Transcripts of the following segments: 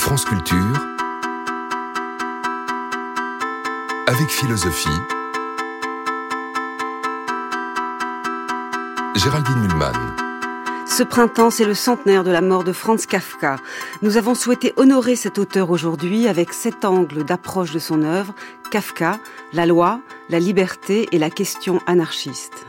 France Culture, avec philosophie, Géraldine Mühlmann. Ce printemps, c'est le centenaire de la mort de Franz Kafka. Nous avons souhaité honorer cet auteur aujourd'hui avec 7 angles d'approche de son œuvre: Kafka, la loi, la liberté et la question anarchiste.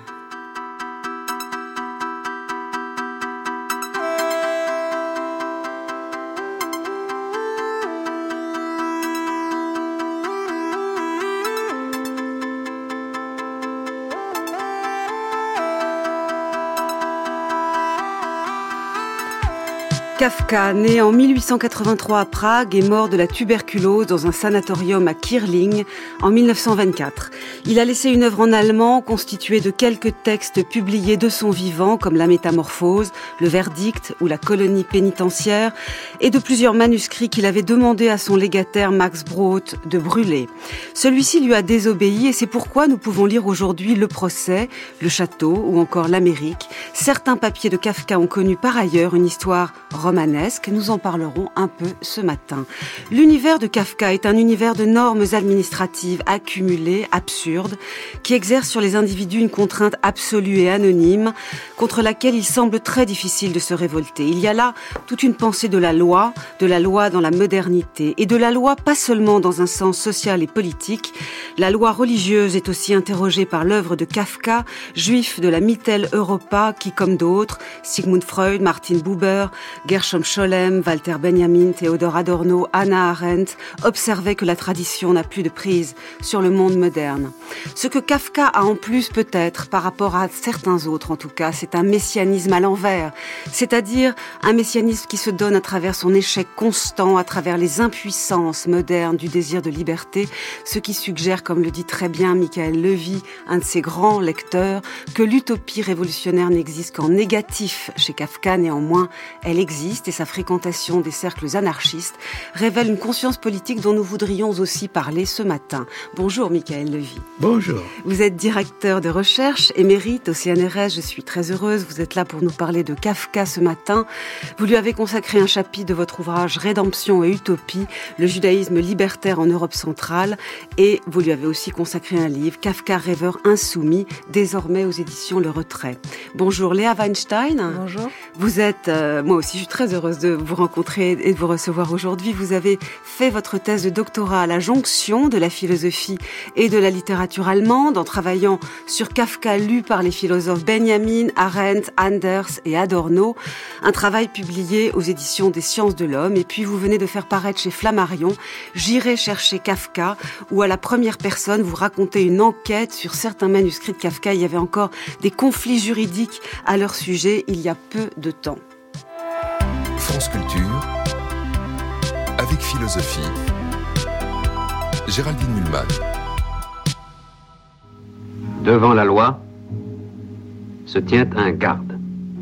Kafka, né en 1883 à Prague et mort de la tuberculose dans un sanatorium à Kirling en 1924. Il a laissé une œuvre en allemand constituée de quelques textes publiés de son vivant comme La Métamorphose, Le Verdict ou La Colonie pénitentiaire et de plusieurs manuscrits qu'il avait demandé à son légataire Max Brod de brûler. Celui-ci lui a désobéi et c'est pourquoi nous pouvons lire aujourd'hui Le Procès, Le Château ou encore L'Amérique. Certains papiers de Kafka ont connu par ailleurs une histoire romanesque, nous en parlerons un peu ce matin. L'univers de Kafka est un univers de normes administratives accumulées, absurdes, qui exercent sur les individus une contrainte absolue et anonyme, contre laquelle il semble très difficile de se révolter. Il y a là toute une pensée de la loi dans la modernité, et de la loi pas seulement dans un sens social et politique. La loi religieuse est aussi interrogée par l'œuvre de Kafka, juif de la Mitteleuropa, qui, comme d'autres, Sigmund Freud, Martin Buber, Gershom Scholem, Walter Benjamin, Theodor Adorno, Hannah Arendt observaient que la tradition n'a plus de prise sur le monde moderne. Ce que Kafka a en plus peut-être, par rapport à certains autres en tout cas, c'est un messianisme à l'envers, c'est-à-dire un messianisme qui se donne à travers son échec constant, à travers les impuissances modernes du désir de liberté, ce qui suggère, comme le dit très bien Michael Levy, un de ses grands lecteurs, que l'utopie révolutionnaire n'existe qu'en négatif chez Kafka. Néanmoins, elle existe et sa fréquentation des cercles anarchistes révèle une conscience politique dont nous voudrions aussi parler ce matin. Bonjour Michael Levy. Bonjour. Vous êtes directeur de recherche émérite au CNRS, je suis très heureuse. Vous êtes là pour nous parler de Kafka ce matin. Vous lui avez consacré un chapitre de votre ouvrage Rédemption et Utopie, le judaïsme libertaire en Europe centrale, et vous lui avez aussi consacré un livre, Kafka rêveur insoumis, désormais aux éditions Le Retrait. Bonjour Léa Weinstein. Bonjour. Vous êtes, moi aussi je suis très heureuse de vous rencontrer et de vous recevoir aujourd'hui. Vous avez fait votre thèse de doctorat à la jonction de la philosophie et de la littérature allemande en travaillant sur Kafka lu par les philosophes Benjamin, Arendt, Anders et Adorno, un travail publié aux éditions des Sciences de l'Homme. Et puis vous venez de faire paraître chez Flammarion J'irai chercher Kafka, où à la première personne vous racontez une enquête sur certains manuscrits de Kafka. Il y avait encore des conflits juridiques à leur sujet il y a peu de temps. France Culture, avec philosophie, Géraldine Mühlmann. Devant la loi se tient un garde.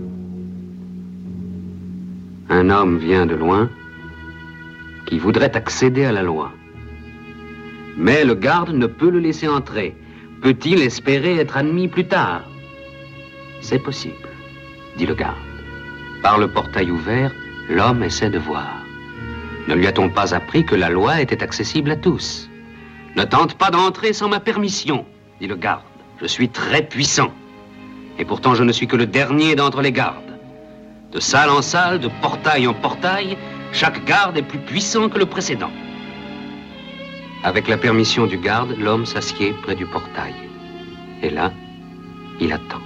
Un homme vient de loin qui voudrait accéder à la loi. Mais le garde ne peut le laisser entrer. Peut-il espérer être admis plus tard? C'est possible, dit le garde. Par le portail ouvert, l'homme essaie de voir. Ne lui a-t-on pas appris que la loi était accessible à tous? Ne tente pas d'entrer sans ma permission, dit le garde. Je suis très puissant. Et pourtant, je ne suis que le dernier d'entre les gardes. De salle en salle, de portail en portail, chaque garde est plus puissant que le précédent. Avec la permission du garde, l'homme s'assied près du portail. Et là, il attend.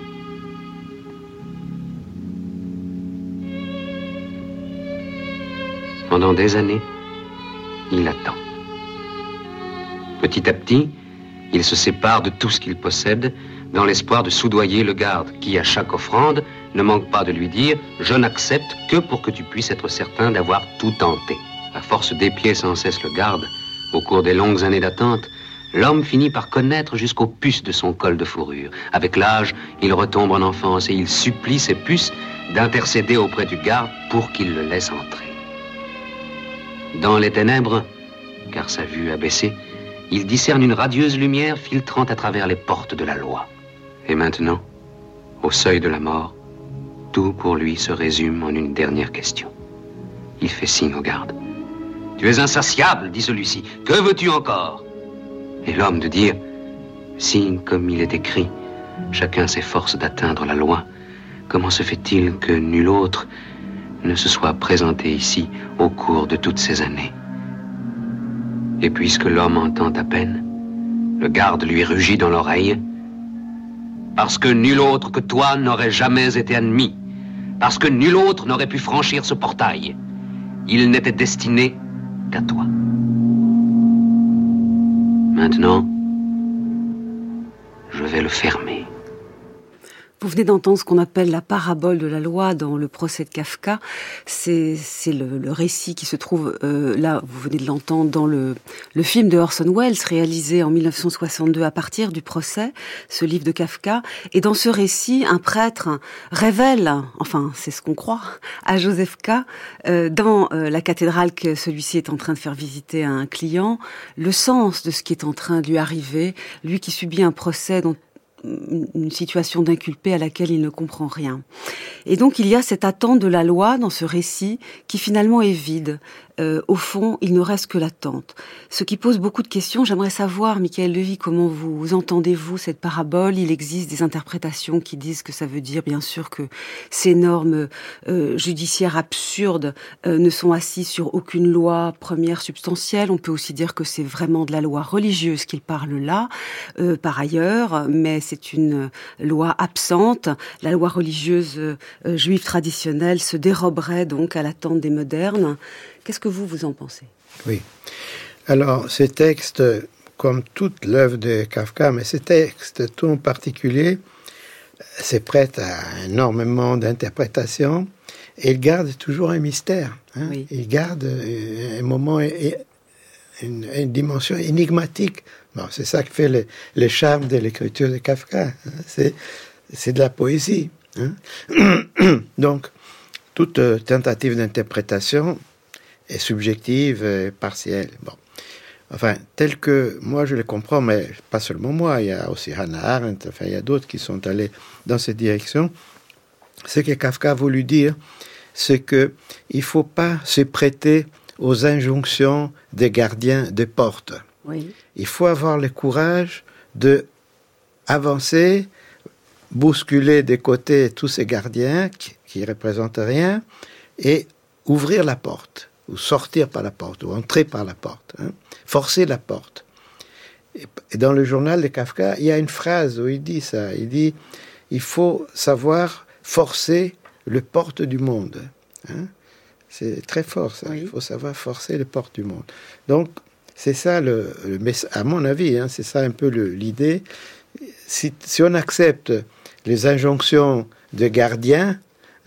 Pendant des années, il attend. Petit à petit, il se sépare de tout ce qu'il possède dans l'espoir de soudoyer le garde qui, à chaque offrande, ne manque pas de lui dire « Je n'accepte que pour que tu puisses être certain d'avoir tout tenté ». À force d'épier sans cesse le garde, au cours des longues années d'attente, l'homme finit par connaître jusqu'aux puces de son col de fourrure. Avec l'âge, il retombe en enfance et il supplie ses puces d'intercéder auprès du garde pour qu'il le laisse entrer. Dans les ténèbres, car sa vue a baissé, il discerne une radieuse lumière filtrant à travers les portes de la loi. Et maintenant, au seuil de la mort, tout pour lui se résume en une dernière question. Il fait signe au garde. Tu es insatiable, dit celui-ci. Que veux-tu encore? Et l'homme de dire, si, comme il est écrit, chacun s'efforce d'atteindre la loi, comment se fait-il que nul autre ne se soit présenté ici au cours de toutes ces années? Et puisque l'homme entend à peine, le garde lui rugit dans l'oreille, parce que nul autre que toi n'aurait jamais été admis, parce que nul autre n'aurait pu franchir ce portail. Il n'était destiné qu'à toi. Maintenant, je vais le fermer. Vous venez d'entendre ce qu'on appelle la parabole de la loi dans le procès de Kafka. C'est le récit qui se trouve là, vous venez de l'entendre, dans le film de Orson Welles réalisé en 1962 à partir du procès, ce livre de Kafka. Et dans ce récit, un prêtre révèle, enfin c'est ce qu'on croit, à Joseph K, dans la cathédrale que celui-ci est en train de faire visiter à un client, le sens de ce qui est en train de lui arriver, lui qui subit un procès dont une situation d'inculpé à laquelle il ne comprend rien. Et donc il y a cette attente de la loi dans ce récit qui finalement est vide. Au fond, il ne reste que l'attente. Ce qui pose beaucoup de questions. J'aimerais savoir, Michael Levy, comment vous entendez-vous cette parabole? Il existe des interprétations qui disent que ça veut dire, bien sûr, que ces normes judiciaires absurdes ne sont assises sur aucune loi première substantielle. On peut aussi dire que c'est vraiment de la loi religieuse qu'il parle là, par ailleurs, mais c'est une loi absente. La loi religieuse juive traditionnelle se déroberait donc à l'attente des modernes. Qu'est-ce que vous en pensez? Oui. Alors, ces textes, comme toute l'œuvre de Kafka, mais ces textes tout en particulier, c'est prêt à énormément d'interprétations et il garde toujours un mystère. Hein? Oui. Il garde un moment, une dimension énigmatique. Bon, c'est ça qui fait le charme de l'écriture de Kafka. Hein? C'est de la poésie. Hein? Donc, toute tentative d'interprétation est subjective et partielle. Bon. Enfin, tel que moi je le comprends, mais pas seulement moi, il y a aussi Hannah Arendt, enfin il y a d'autres qui sont allés dans cette direction. Ce que Kafka a voulu dire, c'est que il faut pas se prêter aux injonctions des gardiens de porte. Oui. Il faut avoir le courage de avancer, bousculer des côtés tous ces gardiens qui représentent rien et ouvrir la porte. Ou sortir par la porte, ou entrer par la porte, hein, forcer la porte. Et dans le journal de Kafka, il y a une phrase où il dit ça. Il dit, il faut savoir forcer le porte du monde. Hein. C'est très fort, ça. Oui. Il faut savoir forcer le porte du monde. Donc, c'est ça, à mon avis, hein, c'est ça un peu l'idée. Si on accepte les injonctions de gardiens,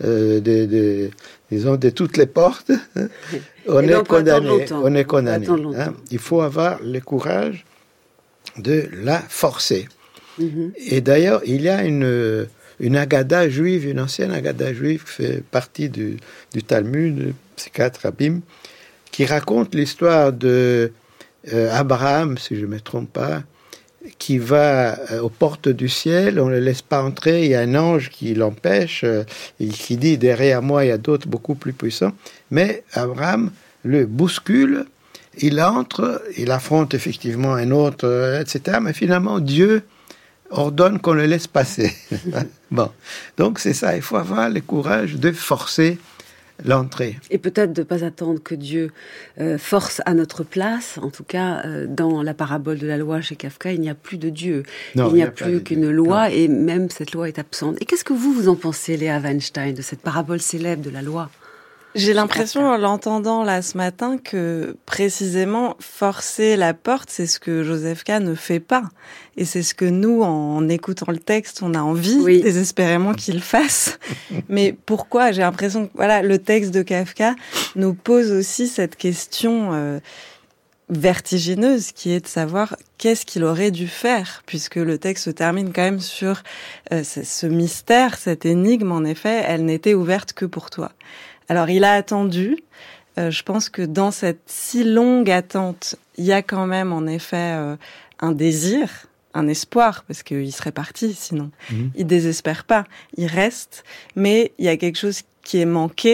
disons, de toutes les portes, on est condamné. Hein. Il faut avoir le courage de la forcer. Mm-hmm. Et d'ailleurs, il y a une Agada juive, une ancienne Agada juive qui fait partie du Talmud, psychiatre Rabbim, qui raconte l'histoire de Abraham, si je ne me trompe pas, qui va aux portes du ciel, on ne le laisse pas entrer, il y a un ange qui l'empêche, et qui dit derrière moi il y a d'autres beaucoup plus puissants, mais Abraham le bouscule, il entre, il affronte effectivement un autre, etc., mais finalement Dieu ordonne qu'on le laisse passer. Bon, donc c'est ça, il faut avoir le courage de forcer l'entrée. Et peut-être de ne pas attendre que Dieu force à notre place. En tout cas, dans la parabole de la loi chez Kafka, il n'y a plus de Dieu. Non, il n'y a plus qu'une loi, non. Et même cette loi est absente. Et qu'est-ce que vous en pensez, Léa Weinstein, de cette parabole célèbre de la loi? J'ai l'impression, en l'entendant là ce matin, que précisément forcer la porte, c'est ce que Joseph K. ne fait pas. Et c'est ce que nous, en écoutant le texte, on a envie désespérément qu'il fasse. Mais pourquoi? J'ai l'impression que voilà, le texte de Kafka nous pose aussi cette question vertigineuse qui est de savoir qu'est-ce qu'il aurait dû faire, puisque le texte se termine quand même sur ce mystère, cette énigme. En effet, elle n'était ouverte que pour toi. Alors, il a attendu. Je pense que dans cette si longue attente, il y a quand même, en effet, un désir, un espoir, parce qu'il serait parti sinon. Il désespère pas, il reste. Mais il y a quelque chose qui est manqué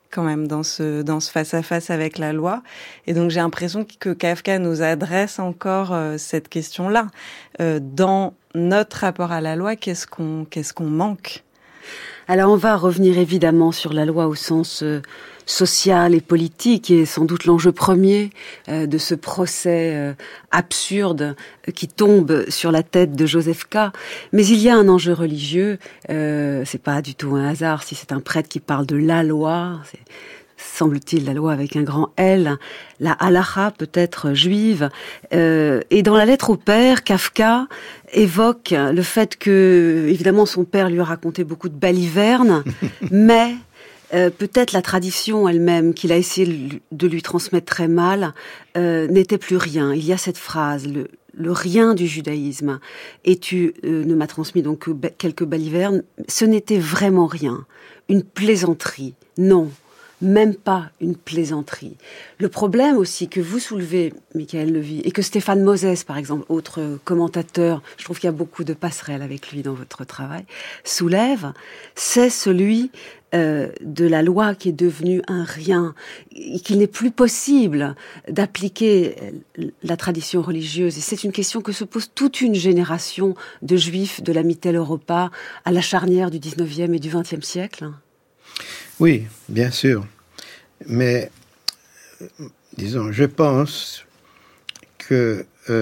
quand même dans ce face-à-face avec la loi. Et donc j'ai l'impression que Kafka nous adresse encore cette question-là. Dans notre rapport à la loi, qu'est-ce qu'on manque ? Alors on va revenir évidemment sur la loi au sens social et politique, qui est sans doute l'enjeu premier de ce procès absurde qui tombe sur la tête de Joseph K. Mais il y a un enjeu religieux, c'est pas du tout un hasard si c'est un prêtre qui parle de la loi, c'est semble-t-il la loi avec un grand L, la halacha peut-être juive. Et dans la lettre au père, Kafka évoque le fait que, évidemment, son père lui a raconté beaucoup de balivernes, mais peut-être la tradition elle-même qu'il a essayé de lui transmettre très mal n'était plus rien. Il y a cette phrase, le rien du judaïsme. Et tu ne m'as transmis donc que quelques balivernes. Ce n'était vraiment rien. Une plaisanterie. Non. Même pas une plaisanterie. Le problème aussi que vous soulevez, Michael Levy, et que Stéphane Moses, par exemple, autre commentateur, je trouve qu'il y a beaucoup de passerelles avec lui dans votre travail, soulève, c'est celui de la loi qui est devenue un rien, et qu'il n'est plus possible d'appliquer la tradition religieuse. Et c'est une question que se pose toute une génération de juifs de la Mitteleuropa à la charnière du 19e et du 20e siècle. Oui, bien sûr. Mais, disons, je pense que,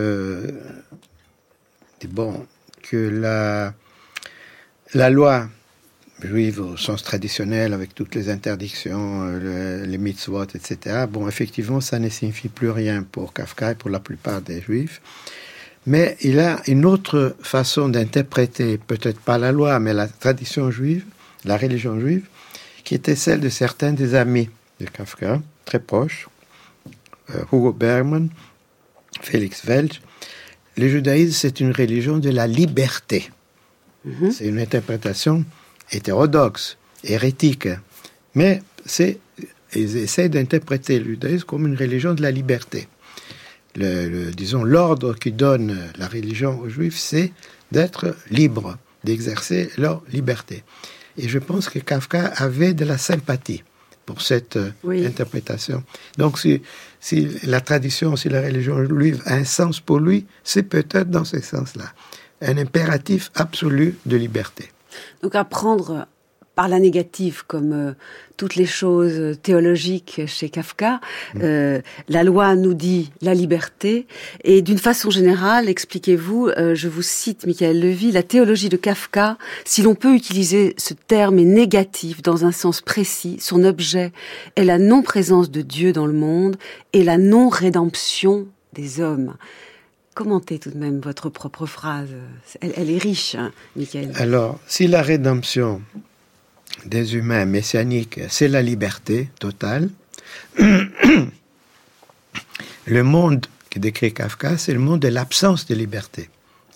que la loi juive au sens traditionnel, avec toutes les interdictions, les mitzvot, etc., bon, effectivement, ça ne signifie plus rien pour Kafka et pour la plupart des juifs. Mais il a une autre façon d'interpréter, peut-être pas la loi, mais la tradition juive, la religion juive, qui était celle de certains des amis de Kafka, très proches, Hugo Bergman, Félix Welch. Le judaïsme, c'est une religion de la liberté. Mm-hmm. C'est une interprétation hétérodoxe, hérétique, mais ils essaient d'interpréter le judaïsme comme une religion de la liberté. Disons, l'ordre qui donne la religion aux Juifs, c'est d'être libres, d'exercer leur liberté. Et je pense que Kafka avait de la sympathie pour cette interprétation. Donc, si la tradition, si la religion juive a un sens pour lui, c'est peut-être dans ce sens-là. Un impératif absolu de liberté. Donc, apprendre par la négative, comme toutes les choses théologiques chez Kafka, la loi nous dit la liberté. Et d'une façon générale, expliquez-vous, je vous cite Michael Levy, la théologie de Kafka, si l'on peut utiliser ce terme, est négative dans un sens précis. Son objet est la non-présence de Dieu dans le monde et la non-rédemption des hommes. Commentez tout de même votre propre phrase. Elle est riche, hein, Michael. Alors, si la rédemption des humains messianiques, c'est la liberté totale, le monde que décrit Kafka, c'est le monde de l'absence de liberté.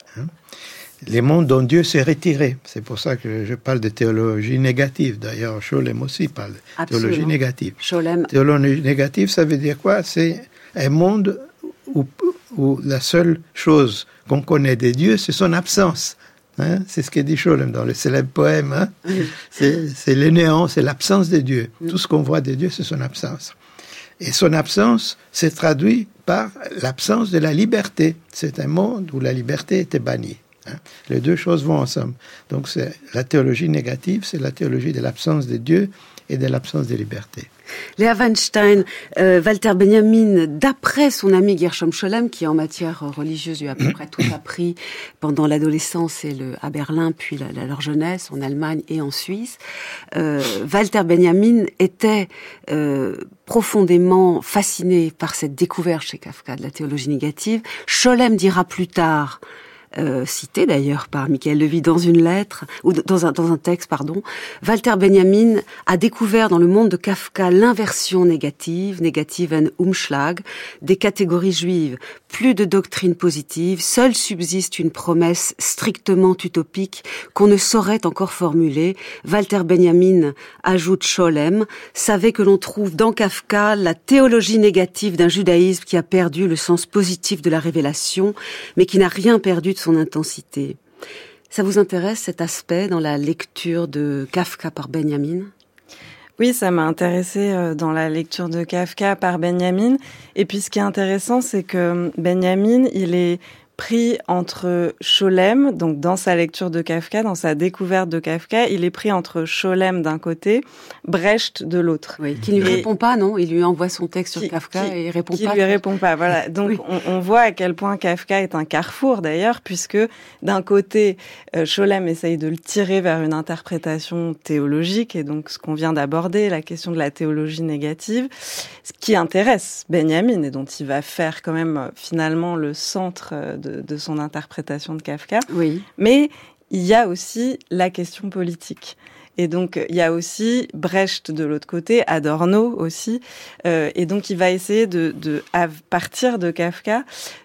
Les mondes dont Dieu s'est retiré. C'est pour ça que je parle de théologie négative. D'ailleurs, Scholem aussi parle de théologie négative. Scholem. Théologie négative, ça veut dire quoi? C'est un monde où la seule chose qu'on connaît de Dieu, c'est son absence. C'est ce que dit Scholem dans le célèbre poème. Oui. C'est le néant, c'est l'absence de Dieu. Tout ce qu'on voit de Dieu, c'est son absence. Et son absence s'est traduite par l'absence de la liberté. C'est un monde où la liberté était bannie. Les deux choses vont ensemble. Donc c'est la théologie négative, c'est la théologie de l'absence de Dieu et de l'absence de liberté. Léa Weinstein, Walter Benjamin, d'après son ami Gershom Scholem, qui en matière religieuse lui a à peu près tout appris pendant l'adolescence et à Berlin, puis leur jeunesse en Allemagne et en Suisse, Walter Benjamin était profondément fasciné par cette découverte chez Kafka de la théologie négative. Scholem dira plus tard, cité d'ailleurs par Michael Levy dans une lettre, ou dans un texte, Walter Benjamin a découvert dans le monde de Kafka l'inversion négative Umschlag, des catégories juives. Plus de doctrine positive, seule subsiste une promesse strictement utopique qu'on ne saurait encore formuler. Walter Benjamin, ajoute Scholem, savait que l'on trouve dans Kafka la théologie négative d'un judaïsme qui a perdu le sens positif de la révélation, mais qui n'a rien perdu de son intensité. Ça vous intéresse, cet aspect, dans la lecture de Kafka par Benjamin ? Oui, ça m'a intéressée dans la lecture de Kafka par Benjamin. Et puis ce qui est intéressant, c'est que Benjamin, il est pris entre Scholem, donc dans sa lecture de Kafka, dans sa découverte de Kafka, il est pris entre Scholem d'un côté, Brecht de l'autre. Oui, qui ne lui répond pas, non? Il lui envoie son texte sur Kafka et il répond pas. Qui lui répond pas, voilà. Donc on voit à quel point Kafka est un carrefour d'ailleurs, puisque d'un côté, Scholem essaye de le tirer vers une interprétation théologique, et donc ce qu'on vient d'aborder, la question de la théologie négative, ce qui intéresse Benjamin et dont il va faire quand même finalement le centre de son interprétation de Kafka. Oui. Mais il y a aussi la question politique. Et donc, il y a aussi Brecht de l'autre côté, Adorno aussi. Et donc, il va essayer à partir de Kafka,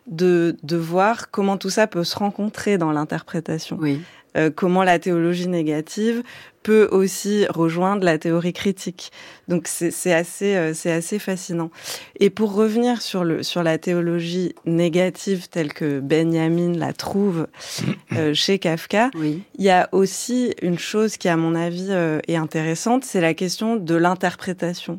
de voir comment tout ça peut se rencontrer dans l'interprétation. Oui. Comment la théologie négative peut aussi rejoindre la théorie critique. Donc c'est assez fascinant. Et pour revenir sur la théologie négative telle que Benjamin la trouve chez Kafka, oui. Il y a aussi une chose qui, à mon avis, est intéressante, c'est la question de l'interprétation.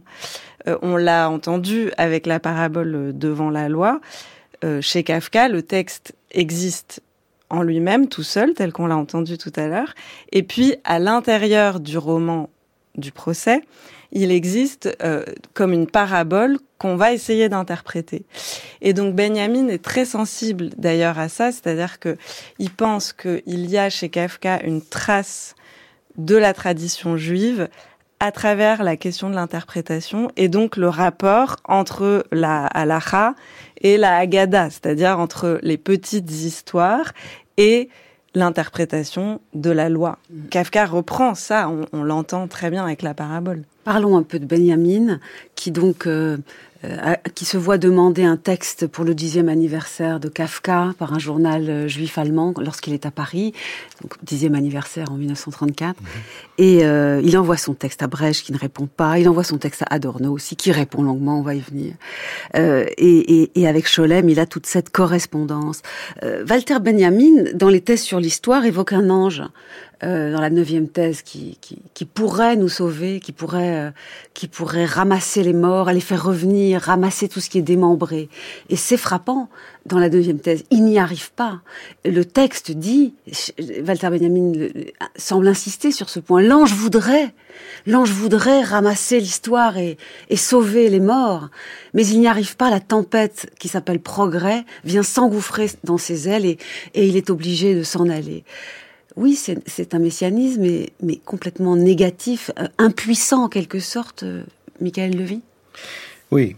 On l'a entendu avec la parabole devant la loi. Chez Kafka, le texte existe en lui-même, tout seul, tel qu'on l'a entendu tout à l'heure. Et puis, à l'intérieur du roman du procès, il existe comme une parabole qu'on va essayer d'interpréter. Et donc, Benjamin est très sensible d'ailleurs à ça, c'est-à-dire que il pense qu'il y a chez Kafka une trace de la tradition juive à travers la question de l'interprétation et donc le rapport entre la halacha et la Haggadah, c'est-à-dire entre les petites histoires et l'interprétation de la loi. Kafka reprend ça, on l'entend très bien avec la parabole. Parlons un peu de Benjamin, qui donc qui se voit demander un texte pour le 10e anniversaire de Kafka par un journal juif allemand lorsqu'il est à Paris, donc 10e anniversaire en 1934. Et il envoie son texte à Brecht qui ne répond pas, il envoie son texte à Adorno aussi qui répond longuement, on va y venir. Et avec Scholem, il a toute cette correspondance. Walter Benjamin, dans les thèses sur l'histoire, évoque un ange. Dans la 9e thèse qui pourrait nous sauver, qui pourrait ramasser les morts, les faire revenir, ramasser tout ce qui est démembré. Et c'est frappant, dans la 9e thèse, il n'y arrive pas. Le texte dit, Walter Benjamin semble insister sur ce point, l'ange voudrait ramasser l'histoire et sauver les morts, mais il n'y arrive pas. La tempête qui s'appelle progrès vient s'engouffrer dans ses ailes et il est obligé de s'en aller. Oui, c'est un messianisme, mais complètement négatif, impuissant en quelque sorte, Michael Levy. Oui.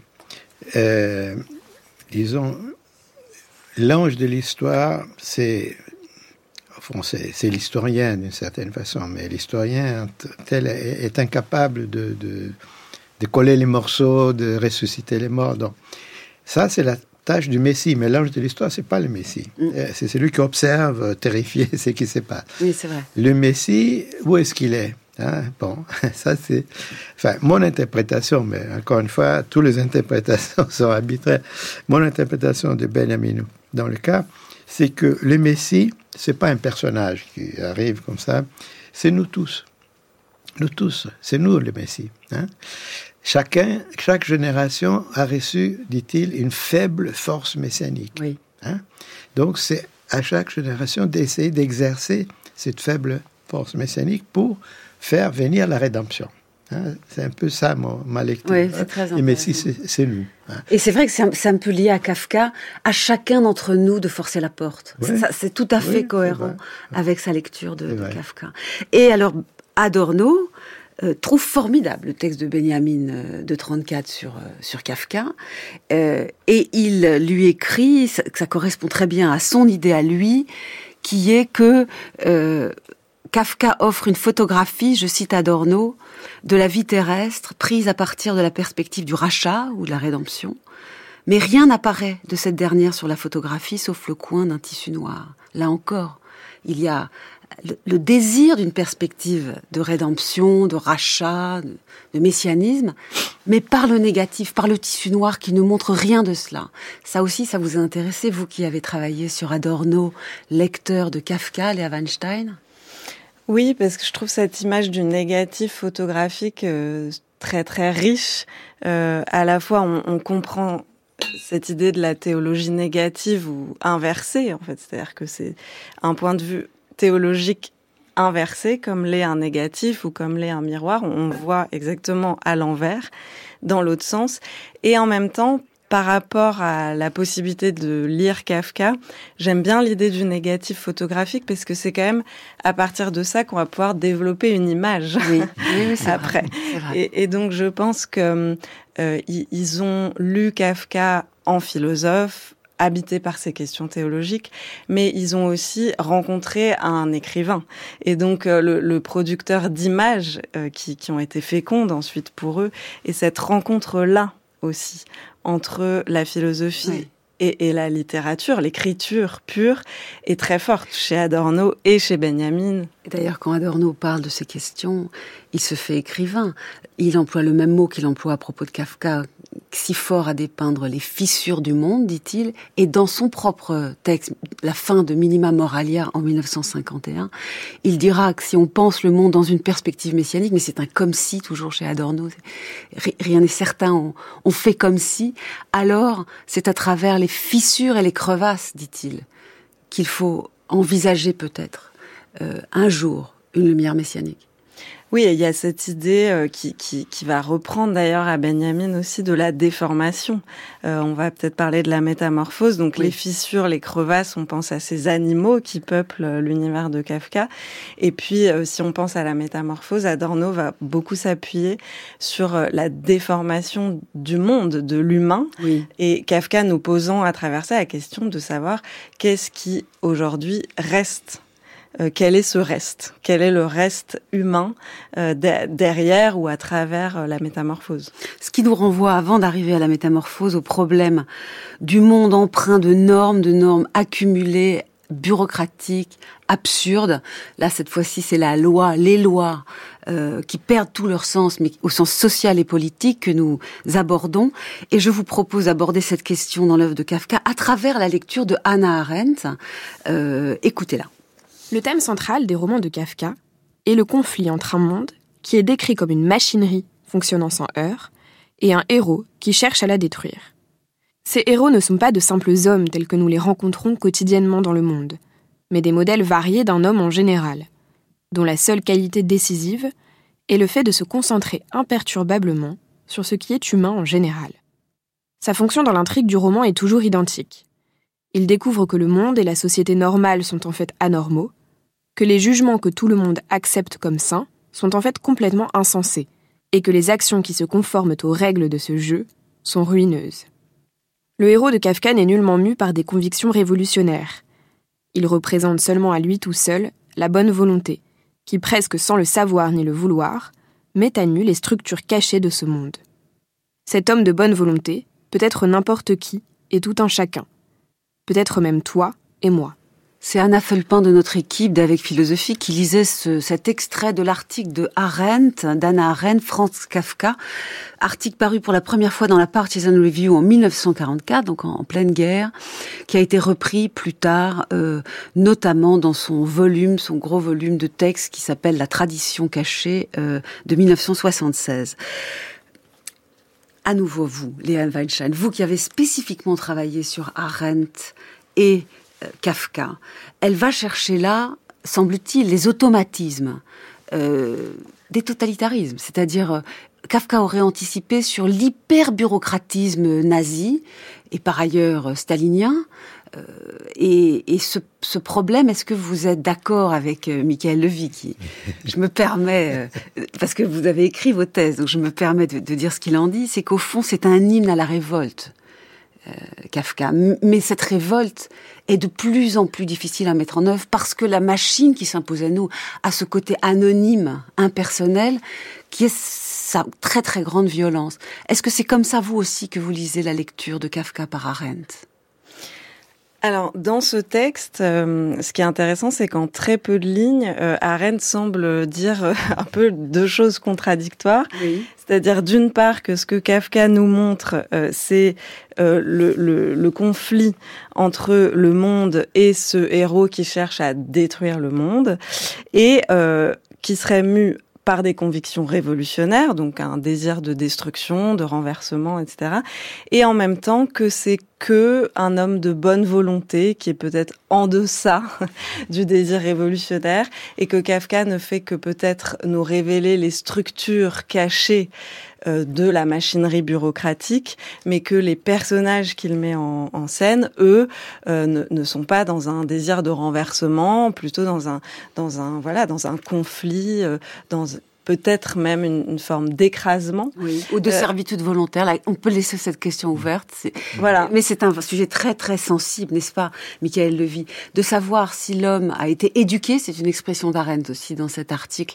Disons, l'ange de l'histoire, c'est l'historien d'une certaine façon, mais l'historien tel est incapable de coller les morceaux, de ressusciter les morts. Donc, ça, c'est la tâche du Messie, mais l'ange de l'histoire, c'est pas le Messie. C'est celui qui observe, terrifié, ce qui se passe. Oui, c'est vrai. Le Messie, où est-ce qu'il est? Bon, ça c'est... Enfin, mon interprétation, mais encore une fois, toutes les interprétations sont arbitraires. Mon interprétation de Benjamin, dans le cas, c'est que le Messie, c'est pas un personnage qui arrive comme ça, c'est nous tous. Nous tous, c'est nous le Messie. Chaque génération a reçu, dit-il, une faible force messianique. Oui. Donc, c'est à chaque génération d'essayer d'exercer cette faible force messianique pour faire venir la rédemption. C'est un peu ça, ma lecture. Oui, c'est très intéressant. Le Messie, c'est nous. Et c'est vrai que c'est un peu lié à Kafka, à chacun d'entre nous de forcer la porte. Oui. C'est tout à fait cohérent avec sa lecture de Kafka. Et alors, Adorno trouve formidable le texte de Benjamin de 34 sur Kafka, et il lui écrit, ça correspond très bien à son idée à lui, qui est que Kafka offre une photographie, je cite Adorno, de la vie terrestre prise à partir de la perspective du rachat ou de la rédemption, mais rien n'apparaît de cette dernière sur la photographie sauf le coin d'un tissu noir. Là encore, il y a le désir d'une perspective de rédemption, de rachat, de messianisme, mais par le négatif, par le tissu noir qui ne montre rien de cela. Ça aussi, ça vous a intéressé, vous qui avez travaillé sur Adorno, lecteur de Kafka, Léa Weinstein ? Oui, parce que je trouve cette image du négatif photographique très très riche. À la fois, on comprend cette idée de la théologie négative ou inversée, en fait. C'est-à-dire que c'est un point de vue théologique inversé, comme l'est un négatif ou comme l'est un miroir. On voit exactement à l'envers, dans l'autre sens. Et en même temps, par rapport à la possibilité de lire Kafka, j'aime bien l'idée du négatif photographique parce que c'est quand même à partir de ça qu'on va pouvoir développer une image c'est après. Vrai, c'est vrai. Et donc je pense que ils ont lu Kafka en philosophe, habité par ces questions théologiques, mais ils ont aussi rencontré un écrivain. Et donc le producteur d'images qui ont été fécondes ensuite pour eux, et cette rencontre-là aussi entre la philosophie et la littérature, l'écriture pure, est très forte chez Adorno et chez Benjamin. Et d'ailleurs, quand Adorno parle de ces questions, il se fait écrivain. Il emploie le même mot qu'il emploie à propos de Kafka, si fort à dépeindre les fissures du monde, dit-il. Et dans son propre texte, la fin de Minima Moralia en 1951, il dira que si on pense le monde dans une perspective messianique, mais c'est un comme si, toujours chez Adorno, rien n'est certain, on fait comme si, alors c'est à travers les fissures et les crevasses, dit-il, qu'il faut envisager peut-être un jour une lumière messianique. Oui, et il y a cette idée qui va reprendre d'ailleurs à Benjamin aussi de la déformation. On va peut-être parler de la métamorphose. Donc les fissures, les crevasses, on pense à ces animaux qui peuplent l'univers de Kafka. Et puis si on pense à la métamorphose, Adorno va beaucoup s'appuyer sur la déformation du monde, de l'humain. Oui. Et Kafka nous posant à travers ça la question de savoir qu'est-ce qui aujourd'hui reste. Quel est ce reste ? Quel est le reste humain derrière ou à travers la métamorphose ? Ce qui nous renvoie, avant d'arriver à la métamorphose, au problème du monde empreint de normes accumulées, bureaucratiques, absurdes. Là, cette fois-ci, c'est la loi, les lois qui perdent tout leur sens, mais au sens social et politique que nous abordons. Et je vous propose d'aborder cette question dans l'œuvre de Kafka à travers la lecture de Hannah Arendt. Écoutez-la. Le thème central des romans de Kafka est le conflit entre un monde qui est décrit comme une machinerie fonctionnant sans heurts et un héros qui cherche à la détruire. Ces héros ne sont pas de simples hommes tels que nous les rencontrons quotidiennement dans le monde, mais des modèles variés d'un homme en général, dont la seule qualité décisive est le fait de se concentrer imperturbablement sur ce qui est humain en général. Sa fonction dans l'intrigue du roman est toujours identique. Il découvre que le monde et la société normale sont en fait anormaux, que les jugements que tout le monde accepte comme sains sont en fait complètement insensés, et que les actions qui se conforment aux règles de ce jeu sont ruineuses. Le héros de Kafka n'est nullement mu par des convictions révolutionnaires. Il représente seulement à lui tout seul la bonne volonté, qui presque sans le savoir ni le vouloir, met à nu les structures cachées de ce monde. Cet homme de bonne volonté peut être n'importe qui et tout un chacun. Peut-être même toi et moi. C'est Anna Felpin de notre équipe d'Avec Philosophie qui lisait cet extrait de l'article d'Hannah Arendt, Franz Kafka, article paru pour la première fois dans la Partisan Review en 1944, donc en pleine guerre, qui a été repris plus tard, notamment dans son gros volume de textes qui s'appelle La tradition cachée de 1976. À nouveau vous, Léa Weinstein, vous qui avez spécifiquement travaillé sur Arendt et Kafka, elle va chercher là, semble-t-il, les automatismes des totalitarismes. C'est-à-dire, Kafka aurait anticipé sur l'hyper-bureaucratisme nazi et par ailleurs stalinien. Et ce problème, est-ce que vous êtes d'accord avec Michael Levy qui, je me permets, parce que vous avez écrit vos thèses, donc je me permets de dire ce qu'il en dit, c'est qu'au fond, c'est un hymne à la révolte, Kafka. Mais cette révolte est de plus en plus difficile à mettre en œuvre parce que la machine qui s'impose à nous a ce côté anonyme, impersonnel, qui est sa très très grande violence. Est-ce que c'est comme ça, vous aussi, que vous lisez la lecture de Kafka par Arendt ? Alors, dans ce texte, ce qui est intéressant, c'est qu'en très peu de lignes, Arendt semble dire un peu deux choses contradictoires. Oui. C'est-à-dire, d'une part, que ce que Kafka nous montre, c'est le conflit entre le monde et ce héros qui cherche à détruire le monde, et qui serait mu par des convictions révolutionnaires, donc un désir de destruction, de renversement, etc. Et en même temps que c'est que un homme de bonne volonté qui est peut-être en deçà du désir révolutionnaire, et que Kafka ne fait que peut-être nous révéler les structures cachées de la machinerie bureaucratique, mais que les personnages qu'il met en scène, eux, ne sont pas dans un désir de renversement, plutôt dans un conflit, dans peut-être même une forme d'écrasement. Oui, ou de servitude volontaire. Là, on peut laisser cette question ouverte. Voilà. Mais c'est un sujet très, très sensible, n'est-ce pas, Michael Levy? De savoir si l'homme a été éduqué, c'est une expression d'Arendt aussi dans cet article,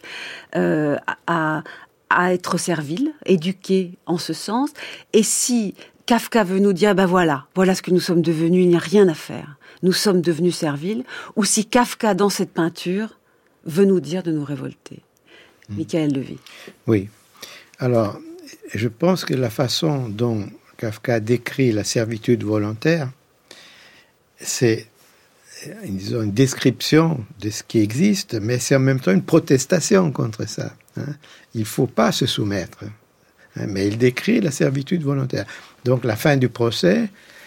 à être servile, éduqué en ce sens. Et si Kafka veut nous dire, voilà ce que nous sommes devenus, il n'y a rien à faire. Nous sommes devenus serviles. Ou si Kafka, dans cette peinture, veut nous dire de nous révolter. Michael Levy. Oui. Alors, je pense que la façon dont Kafka décrit la servitude volontaire, c'est, disons, une description de ce qui existe, mais c'est en même temps une protestation contre ça. Il ne faut pas se soumettre. Mais il décrit la servitude volontaire. Donc, la fin du procès,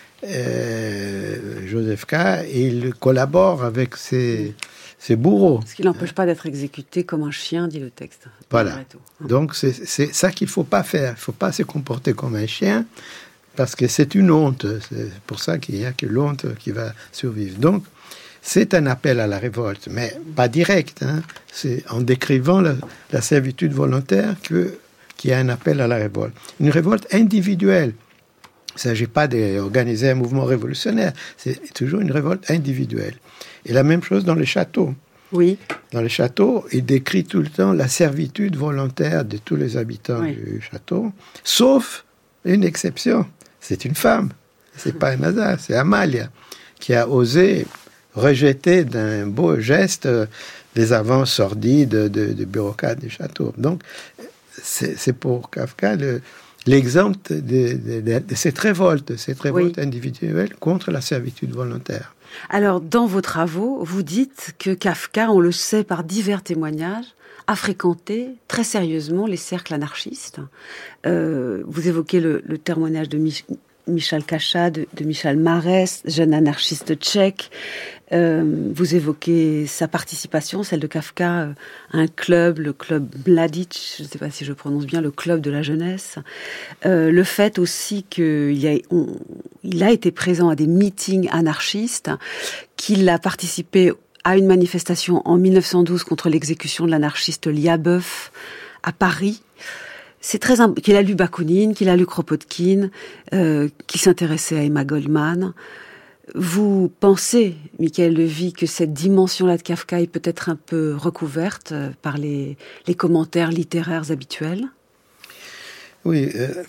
Joseph K., il collabore avec ses bourreaux. Ce qui ne l'empêche pas d'être exécuté comme un chien, dit le texte. Voilà. Donc, c'est ça qu'il ne faut pas faire. Il ne faut pas se comporter comme un chien, parce que c'est une honte. C'est pour ça qu'il n'y a que l'honte qui va survivre. Donc, c'est un appel à la révolte, mais pas direct. C'est en décrivant la servitude volontaire qu'il y a un appel à la révolte. Une révolte individuelle. Il ne s'agit pas d'organiser un mouvement révolutionnaire. C'est toujours une révolte individuelle. Et la même chose dans les châteaux. Oui. Dans les châteaux, il décrit tout le temps la servitude volontaire de tous les habitants du château, sauf une exception. C'est une femme. C'est pas un hasard. C'est Amalia qui a osé rejeter d'un beau geste les avances sordides de bureaucrates du château. Donc, c'est pour Kafka l'exemple de cette révolte individuelle contre la servitude volontaire. Alors, dans vos travaux, vous dites que Kafka, on le sait par divers témoignages, a fréquenté très sérieusement les cercles anarchistes. Vous évoquez le témoignage de Michal Kacha, de Michal Marès, jeune anarchiste tchèque. Vous évoquez sa participation, celle de Kafka, à un club, le club Mladic, je ne sais pas si je prononce bien, le club de la jeunesse. Le fait aussi qu'il a été présent à des meetings anarchistes, qu'il a participé à une manifestation en 1912 contre l'exécution de l'anarchiste Liabeuf à Paris. C'est très qu'il a lu Bakounine, qu'il a lu Kropotkin, qu'il s'intéressait à Emma Goldman. Vous pensez, Michael Levy, que cette dimension-là de Kafka est peut-être un peu recouverte par les commentaires littéraires habituels? Oui,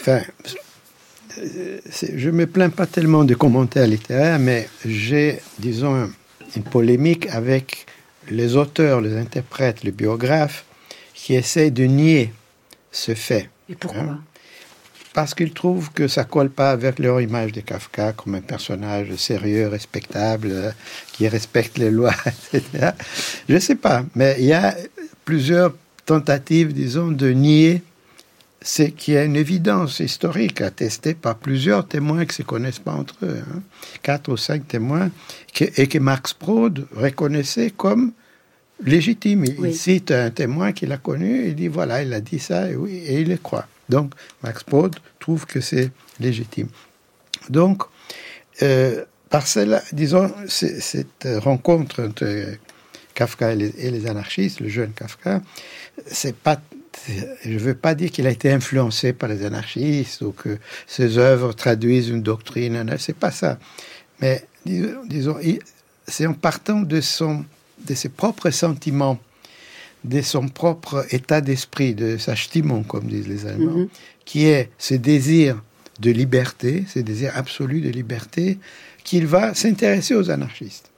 je me plains pas tellement de commentaires littéraires, mais j'ai, disons, une polémique avec les auteurs, les interprètes, les biographes qui essayent de nier ce fait. Et pourquoi? Parce qu'ils trouvent que ça colle pas avec leur image de Kafka comme un personnage sérieux, respectable, qui respecte les lois, etc. Je sais pas, mais il y a plusieurs tentatives, disons, de nier ce qui est une évidence historique attestée par plusieurs témoins qui se connaissent pas entre eux, 4 ou 5 témoins, et que Max Brod reconnaissait comme légitime. Il cite un témoin qu'il a connu, il dit voilà, il a dit ça, et il le croit. Donc, Max Brod trouve que c'est légitime. Donc, par cela, disons, cette rencontre entre Kafka et les anarchistes, le jeune Kafka, je ne veux pas dire qu'il a été influencé par les anarchistes ou que ses œuvres traduisent une doctrine, c'est pas ça. Mais, disons, c'est en partant de ses propres sentiments, de son propre état d'esprit, de sa Stimmung, comme disent les Allemands, qui est ce désir de liberté, ce désir absolu de liberté, qu'il va s'intéresser aux anarchistes.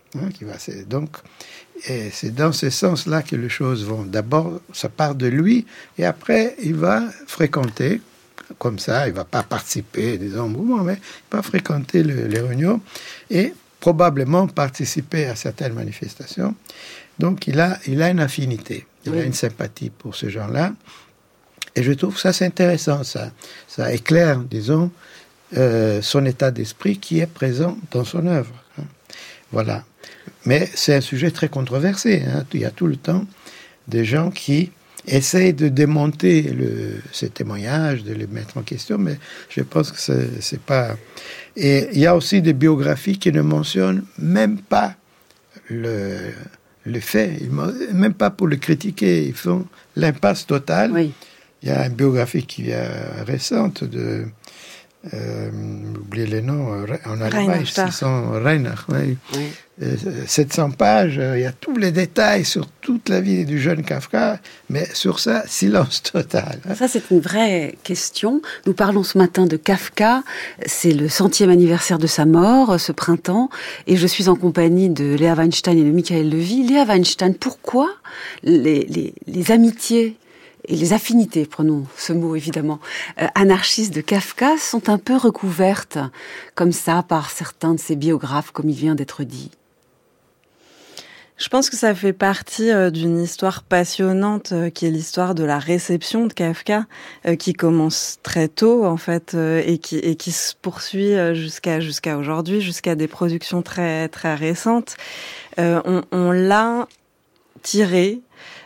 Et c'est dans ce sens-là que les choses vont. D'abord, ça part de lui, et après, il va fréquenter, comme ça, il ne va pas participer des mouvements, mais il va fréquenter les réunions, et probablement participer à certaines manifestations. Donc, il a une affinité, il a une sympathie pour ce genre-là. Et je trouve ça c'est intéressant, ça éclaire, disons, son état d'esprit qui est présent dans son œuvre. Voilà. Mais c'est un sujet très controversé. Il y a tout le temps des gens qui essayent de démonter ces témoignages, de les mettre en question, mais je pense que c'est pas... Et il y a aussi des biographies qui ne mentionnent même pas le fait, même pas pour le critiquer, ils font l'impasse totale. Oui. Il y a une biographie qui est récente de... j'ai oublié les noms, en allemand, 600 Reinach. Oui. 700 pages, il y a tous les détails sur toute la vie du jeune Kafka, mais sur ça, silence total. Ça, c'est une vraie question. Nous parlons ce matin de Kafka. C'est le 100e anniversaire de sa mort, ce printemps, et je suis en compagnie de Léa Weinstein et de Michael Levy. Léa Weinstein, pourquoi les amitiés et les affinités, prenons ce mot évidemment, anarchistes de Kafka sont un peu recouvertes comme ça par certains de ses biographes, comme il vient d'être dit? Je pense que ça fait partie d'une histoire passionnante qui est l'histoire de la réception de Kafka, qui commence très tôt en fait et qui se poursuit jusqu'à aujourd'hui, jusqu'à des productions très très récentes. On l'a tiré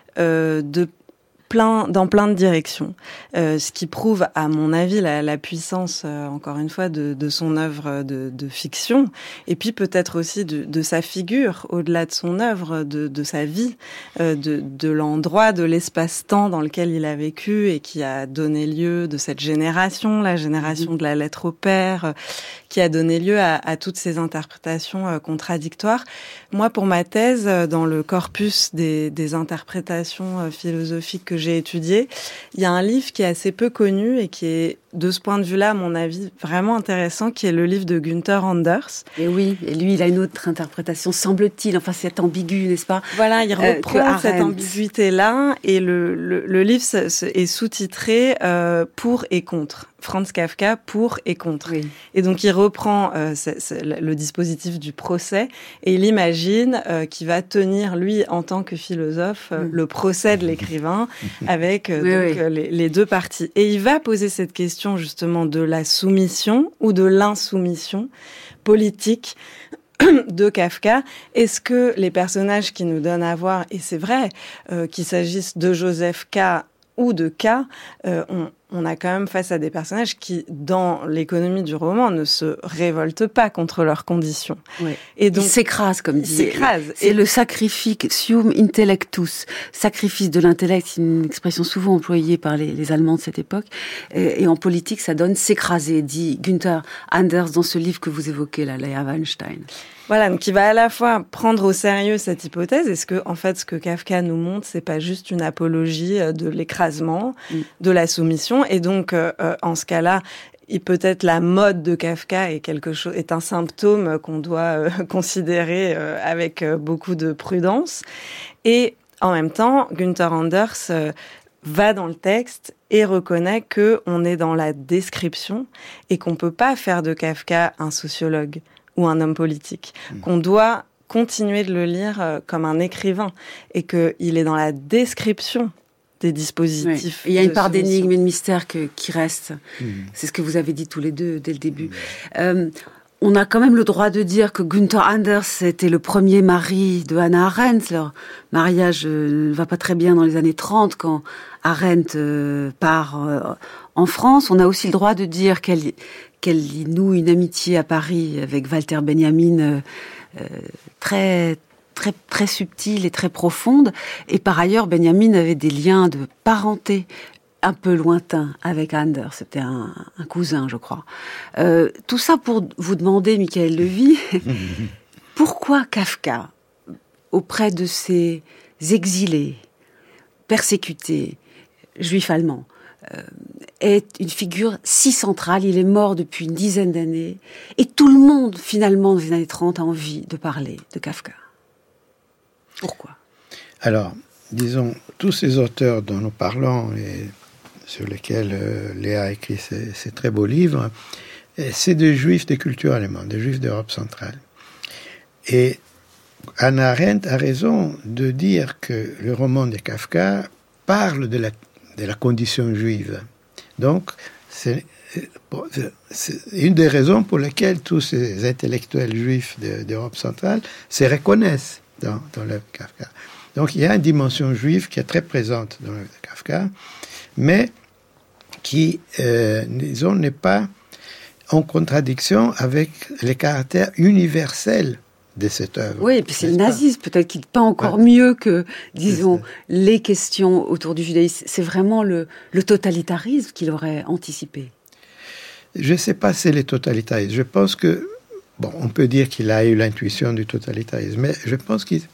dans plein de directions, ce qui prouve, à mon avis, la puissance, encore une fois, de son œuvre de fiction, et puis peut-être aussi de sa figure, au-delà de son œuvre, de sa vie, de l'endroit, de l'espace-temps dans lequel il a vécu et qui a donné lieu de cette génération, la génération de la lettre au père, qui a donné lieu à toutes ces interprétations contradictoires. Moi, pour ma thèse, dans le corpus des interprétations philosophiques que j'ai étudiées, il y a un livre qui est assez peu connu et qui est, de ce point de vue-là, à mon avis, vraiment intéressant, qui est le livre de Günther Anders. Et oui, et lui, il a une autre interprétation, semble-t-il. Enfin, c'est ambigu, n'est-ce pas? Voilà, il reprend cette ambiguïté-là, et le livre est sous-titré pour et contre. Franz Kafka, pour et contre. Oui. Et donc, il reprend le dispositif du procès et il imagine qu'il va tenir, lui, en tant que philosophe, le procès de l'écrivain avec les deux parties. Et il va poser cette question, justement, de la soumission ou de l'insoumission politique de Kafka. Est-ce que les personnages qui nous donnent à voir, et c'est vrai, qu'il s'agisse de Joseph K. ou de K, on a quand même face à des personnages qui, dans l'économie du roman, ne se révoltent pas contre leurs conditions. Ouais. Et donc, ils s'écrasent, comme dit. S'écrasent. C'est le sacrificium intellectus. Sacrifice de l'intellect, c'est une expression souvent employée par les Allemands de cette époque. Et en politique, ça donne s'écraser, dit Günther Anders dans ce livre que vous évoquez, là, Léa Weinstein. Voilà, donc il va à la fois prendre au sérieux cette hypothèse. Est-ce que, en fait, ce que Kafka nous montre, c'est pas juste une apologie de l'écrasement, de la soumission, et donc, en ce cas-là, peut-être la mode de Kafka est un symptôme qu'on doit considérer avec beaucoup de prudence. Et en même temps, Günther Anders va dans le texte et reconnaît qu'on est dans la description et qu'on peut pas faire de Kafka un sociologue ou un homme politique, qu'on doit continuer de le lire comme un écrivain et qu'il est dans la description des dispositifs. Oui. Il y a une part d'énigme et de mystère qui reste. C'est ce que vous avez dit tous les deux dès le début. On a quand même le droit de dire que Günther Anders était le premier mari de Hannah Arendt. Leur mariage ne va pas très bien dans les années 30 quand Arendt part en France. On a aussi le droit de dire qu'elle noue une amitié à Paris avec Walter Benjamin très très très subtile et très profonde. Et par ailleurs, Benjamin avait des liens de parenté un peu lointains avec Anders. C'était un cousin, je crois. Tout ça pour vous demander, Michael Levy, pourquoi Kafka, auprès de ces exilés, persécutés, juifs allemands, est une figure si centrale. Il est mort depuis une dizaine d'années. Et tout le monde, finalement, dans les années 30, a envie de parler de Kafka. Pourquoi ? Alors, disons, tous ces auteurs dont nous parlons et sur lesquels Léa a écrit ces très beaux livres, c'est des juifs de culture allemande, des juifs d'Europe centrale. Et Hannah Arendt a raison de dire que le roman de Kafka parle de la condition juive. Donc, c'est une des raisons pour lesquelles tous ces intellectuels juifs d'Europe centrale se reconnaissent dans l'œuvre de Kafka. Donc, il y a une dimension juive qui est très présente dans l'œuvre de Kafka, mais qui, disons, n'est pas en contradiction avec les caractères universels de cette œuvre. Oui, et puis c'est le nazisme, peut-être qu'il peint encore mieux que, disons, les questions autour du judaïsme. C'est vraiment le totalitarisme qu'il aurait anticipé. Je ne sais pas si c'est le totalitarisme. Je pense que, on peut dire qu'il a eu l'intuition du totalitarisme, mais je pense qu'il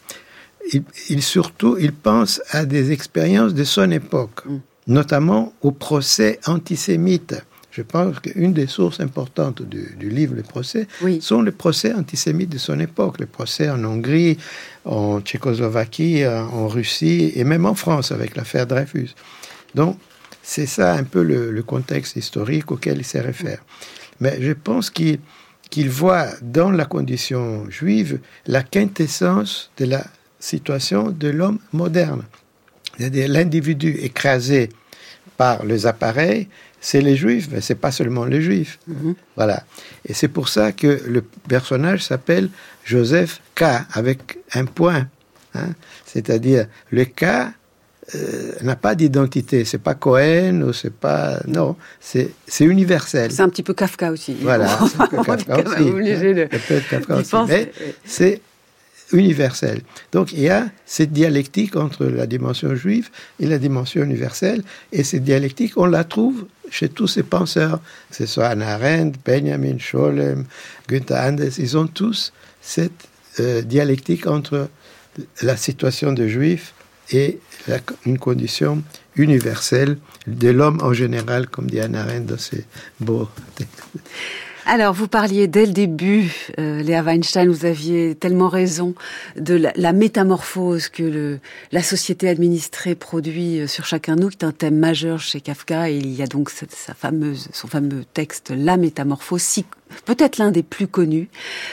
surtout, il pense à des expériences de son époque, notamment au procès antisémite. Je pense qu'une des sources importantes du livre Les procès sont les procès antisémites de son époque, les procès en Hongrie, en Tchécoslovaquie, en Russie et même en France avec l'affaire Dreyfus. Donc, c'est ça un peu le contexte historique auquel il se réfère. Mais je pense qu'il voit dans la condition juive la quintessence de la situation de l'homme moderne. C'est-à-dire l'individu écrasé par les appareils, c'est les Juifs, mais c'est pas seulement les Juifs. Voilà. Et c'est pour ça que le personnage s'appelle Joseph K, avec un point. C'est-à-dire, le K n'a pas d'identité. C'est pas Cohen, ou c'est pas... Non, c'est universel. C'est un petit peu Kafka aussi. Voilà, c'est un peu Kafka aussi. Peut-être Kafka aussi. Mais c'est universel. Donc, il y a cette dialectique entre la dimension juive et la dimension universelle. Et cette dialectique, on la trouve chez tous ces penseurs, que ce soit Hannah Arendt, Benjamin Scholem, Günther Anders, ils ont tous cette dialectique entre la situation de juif et une condition universelle de l'homme en général, comme dit Hannah Arendt dans ses beaux textes. Alors, vous parliez dès le début, Léa Weinstein, vous aviez tellement raison de la métamorphose que la société administrée produit sur chacun de nous, qui est un thème majeur chez Kafka. Et il y a donc son fameux texte, La Métamorphose, peut-être l'un des plus connus.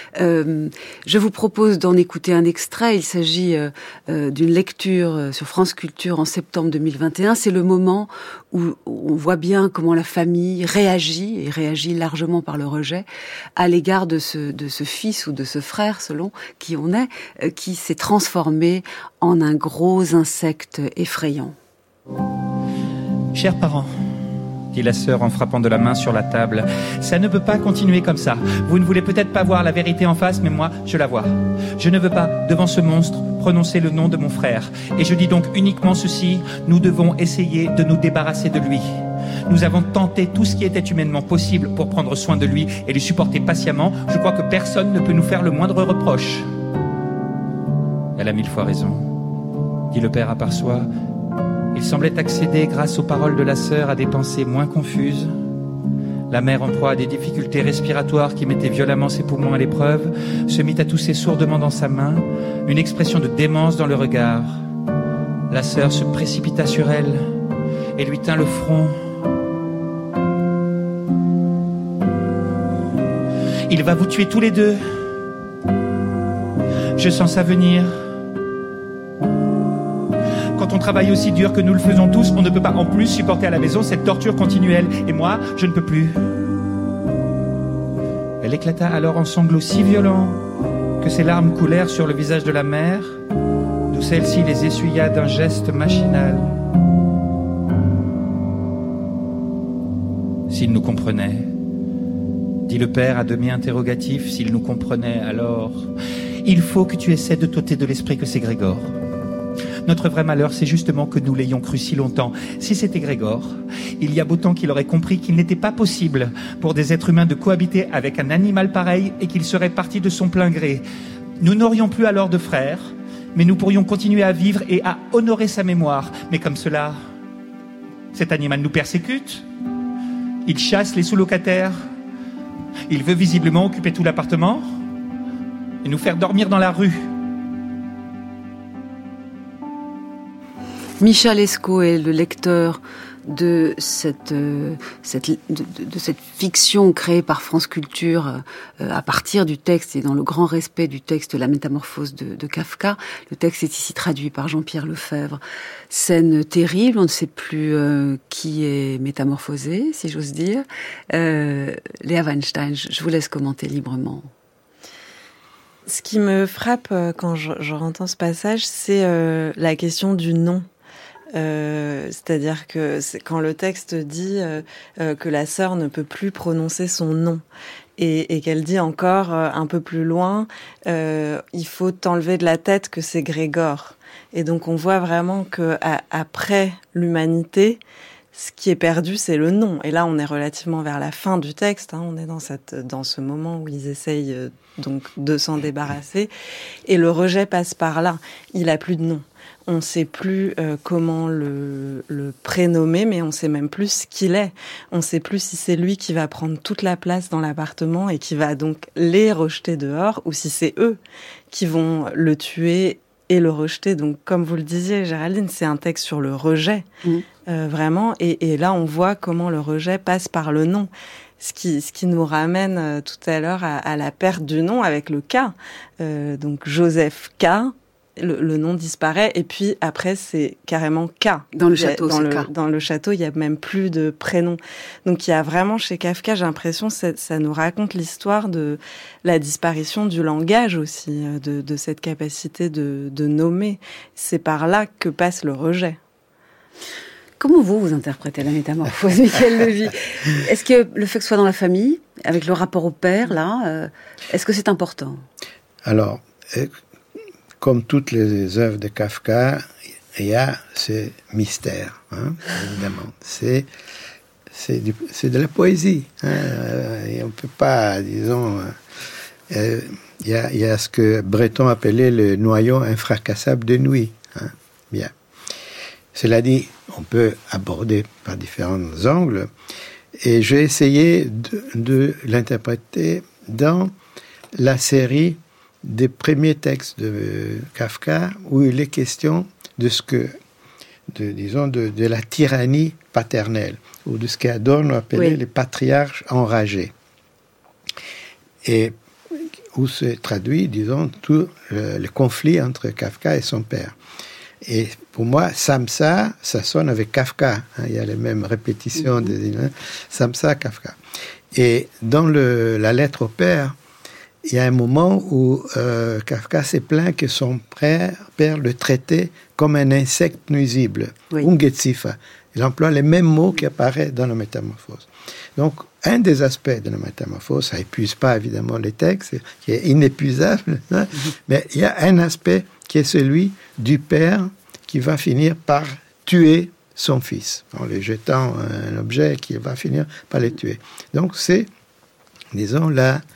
Je vous propose d'en écouter un extrait. Il s'agit d'une lecture sur France Culture en septembre 2021. C'est le moment où on voit bien comment la famille réagit, et réagit largement par le rejet, à l'égard de ce fils ou de ce frère, selon qui on est, qui s'est transformé en un gros insecte effrayant. Chers parents, dit la sœur en frappant de la main sur la table, ça ne peut pas continuer comme ça. Vous ne voulez peut-être pas voir la vérité en face, mais moi, je la vois. Je ne veux pas, devant ce monstre, prononcer le nom de mon frère. Et je dis donc uniquement ceci, nous devons essayer de nous débarrasser de lui. Nous avons tenté tout ce qui était humainement possible pour prendre soin de lui et le supporter patiemment. Je crois que personne ne peut nous faire le moindre reproche. Elle a 1000 fois raison, dit le père à part soi. Il semblait accéder, grâce aux paroles de la sœur, à des pensées moins confuses. La mère, en proie à des difficultés respiratoires qui mettaient violemment ses poumons à l'épreuve, se mit à tousser sourdement dans sa main, une expression de démence dans le regard. La sœur se précipita sur elle et lui tint le front. Il va vous tuer tous les deux. Je sens ça venir. Quand on travaille aussi dur que nous le faisons tous, on ne peut pas en plus supporter à la maison cette torture continuelle. Et moi, je ne peux plus. Elle éclata alors en sanglots si violents que ses larmes coulèrent sur le visage de la mère, d'où celle-ci les essuya d'un geste machinal. S'il nous comprenait, dit le père à demi interrogatif, s'il nous comprenait, alors... Il faut que tu essaies de t'ôter de l'esprit que c'est Grégor. Notre vrai malheur, c'est justement que nous l'ayons cru si longtemps. Si c'était Grégor, il y a beau temps qu'il aurait compris qu'il n'était pas possible pour des êtres humains de cohabiter avec un animal pareil et qu'il serait parti de son plein gré. Nous n'aurions plus alors de frère, mais nous pourrions continuer à vivre et à honorer sa mémoire. Mais comme cela, cet animal nous persécute. Il chasse les sous-locataires. Il veut visiblement occuper tout l'appartement et nous faire dormir dans la rue. Micha Lescaut est le lecteur de cette fiction créée par France Culture à partir du texte et dans le grand respect du texte La Métamorphose de Kafka. Le texte est ici traduit par Jean-Pierre Lefebvre. Scène terrible, on ne sait plus qui est métamorphosé, si j'ose dire. Léa Weinstein, je vous laisse commenter librement. Ce qui me frappe quand je entends ce passage, c'est la question du nom. C'est-à-dire que quand le texte dit que la sœur ne peut plus prononcer son nom et qu'elle dit encore un peu plus loin, il faut t'enlever de la tête que c'est Grégor. Et donc on voit vraiment que après l'humanité, ce qui est perdu, c'est le nom. Et là, on est relativement vers la fin du texte. On est dans ce moment où ils essayent donc de s'en débarrasser. Et le rejet passe par là. Il a plus de nom. On ne sait plus comment le prénommer, mais on ne sait même plus ce qu'il est. On ne sait plus si c'est lui qui va prendre toute la place dans l'appartement et qui va donc les rejeter dehors, ou si c'est eux qui vont le tuer et le rejeter. Donc, comme vous le disiez, Géraldine, c'est un texte sur le rejet, vraiment. Et là, on voit comment le rejet passe par le nom. Ce qui nous ramène tout à l'heure à la perte du nom avec le K. Donc, Joseph K. Le nom disparaît et puis après c'est carrément K. Dans le château, dans le château, il y a même plus de prénom. Donc il y a vraiment chez Kafka, j'ai l'impression, ça nous raconte l'histoire de la disparition du langage aussi, de cette capacité de nommer. C'est par là que passe le rejet. Comment vous interprétez la métamorphose, Michael Levy ? Est-ce que le fait que ce soit dans la famille, avec le rapport au père, là, est-ce que c'est important ? Alors, comme toutes les œuvres de Kafka, il y a ce mystère, évidemment. C'est de la poésie. Et on ne peut pas, disons... Il y a ce que Breton appelait le noyau infracassable de nuit. Bien. Cela dit, on peut aborder par différents angles. Et j'ai essayé de l'interpréter dans la série des premiers textes de Kafka où il est question de de la tyrannie paternelle ou de ce qu'Adorno appelait les patriarches enragés et où se traduit, disons, tout le conflit entre Kafka et son père. Et pour moi, Samsa, ça sonne avec Kafka. Il y a les mêmes répétitions des Samsa, Kafka. Et dans la lettre au père, il y a un moment où Kafka s'est plaint que son père le traitait comme un insecte nuisible, Ungezifa. Il emploie les mêmes mots qui apparaissent dans la Métamorphose. Donc, un des aspects de la Métamorphose, ça n'épuise pas évidemment les textes, qui est inépuisable, mais il y a un aspect qui est celui du père qui va finir par tuer son fils, en lui jetant un objet qui va finir par le tuer. Donc, c'est, disons,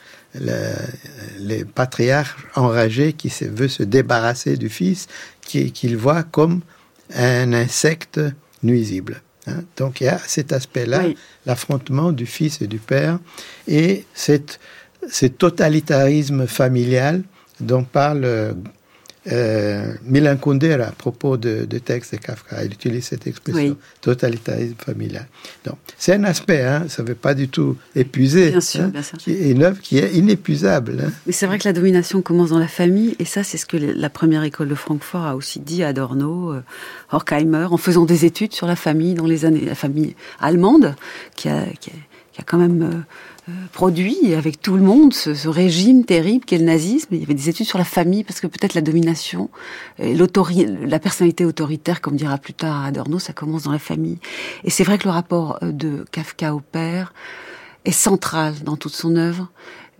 les patriarches enragés qui veut se débarrasser du fils qu'il voit comme un insecte nuisible. Donc il y a cet aspect-là, l'affrontement du fils et du père, et ce totalitarisme familial dont parle Milan Kundera à propos de textes de Kafka. Il utilise cette expression, totalitarisme familial. Donc, c'est un aspect, ça ne veut pas du tout épuiser. Bien sûr. Une œuvre qui est inépuisable. Mais c'est vrai que la domination commence dans la famille, et ça, c'est ce que la première école de Francfort a aussi dit à Adorno, Horkheimer, en faisant des études sur la famille dans les années, la famille allemande, qui a quand même produit avec tout le monde ce régime terrible qu'est le nazisme. Il y avait des études sur la famille, parce que peut-être la domination, la personnalité autoritaire, comme dira plus tard Adorno, ça commence dans la famille. Et c'est vrai que le rapport de Kafka au père est central dans toute son œuvre.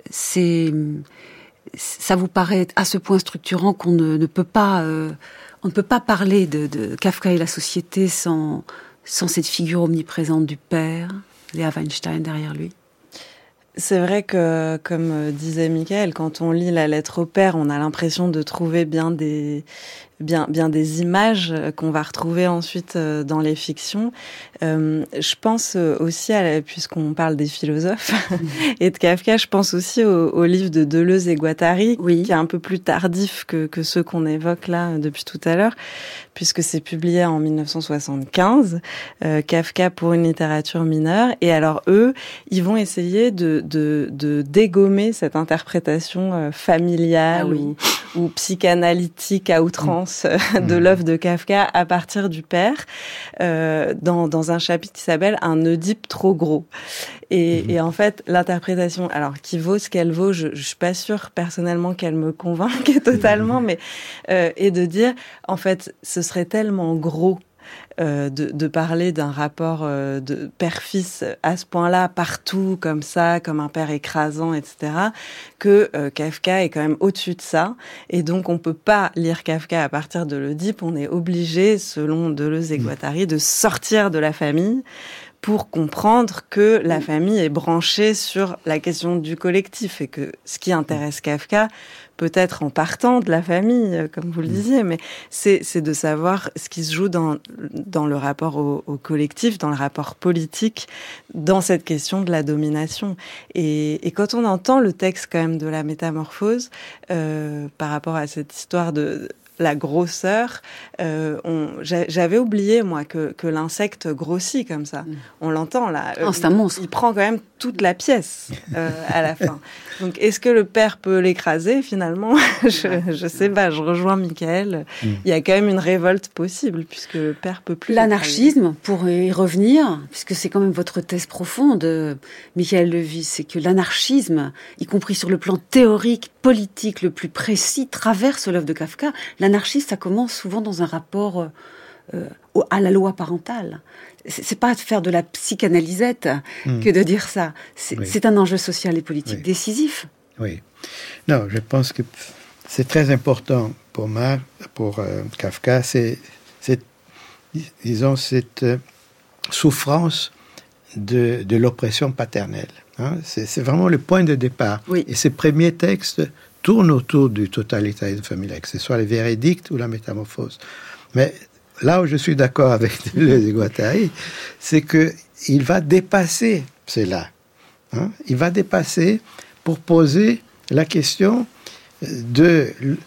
Ça vous paraît à ce point structurant qu'on ne peut pas parler de Kafka et la société sans cette figure omniprésente du père, Léa Weinstein derrière lui. C'est vrai que, comme disait Michael, quand on lit la lettre au père, on a l'impression de trouver bien des bien des images qu'on va retrouver ensuite dans les fictions. Je pense aussi, puisqu'on parle des philosophes et de Kafka, je pense aussi au livre de Deleuze et Guattari, qui est un peu plus tardif que ceux qu'on évoque là depuis tout à l'heure, puisque c'est publié en 1975, Kafka pour une littérature mineure. Et alors eux, ils vont essayer de dégommer cette interprétation familiale ou psychanalytique à outrance de l'œuvre de Kafka à partir du père, dans un chapitre qui s'appelle « Un Oedipe trop gros ». Et en fait, l'interprétation, alors qui vaut ce qu'elle vaut, je suis pas sûre personnellement qu'elle me convainque totalement, mais et de dire, en fait, ce serait tellement gros de parler d'un rapport de père-fils à ce point-là, partout, comme ça, comme un père écrasant, etc., que Kafka est quand même au-dessus de ça. Et donc, on peut pas lire Kafka à partir de l'Oedipe. On est obligé, selon Deleuze et Guattari, de sortir de la famille pour comprendre que la famille est branchée sur la question du collectif et que ce qui intéresse Kafka, peut-être en partant de la famille, comme vous le disiez, mais c'est de savoir ce qui se joue dans le rapport au collectif, dans le rapport politique, dans cette question de la domination. Et quand on entend le texte quand même de la Métamorphose, par rapport à cette histoire de la grosseur, j'avais oublié, moi, que l'insecte grossit comme ça. On l'entend, là. C'est un monstre. Il prend quand même toute la pièce à la fin. Donc, est-ce que le père peut l'écraser, finalement? Je sais pas, je rejoins Michael. Il y a quand même une révolte possible, puisque le père peut plus l'anarchisme, pour y revenir, puisque c'est quand même votre thèse profonde, Michael Levy, c'est que l'anarchisme, y compris sur le plan théorique, politique, le plus précis, traverse l'œuvre de Kafka. L'anarchisme, ça commence souvent dans un rapport à la loi parentale. C'est pas de faire de la psychanalysette que de dire ça. C'est un enjeu social et politique décisif. Oui. Non, je pense que c'est très important pour Kafka, disons, cette souffrance de l'oppression paternelle. Hein. C'est vraiment le point de départ. Oui. Et ces premiers textes tournent autour du totalitarisme familial, que ce soit les Vérédictes ou la Métamorphose. Mais là où je suis d'accord avec Deleuze et Guattari, c'est qu'il va dépasser cela. Hein. Il va dépasser pour poser la question de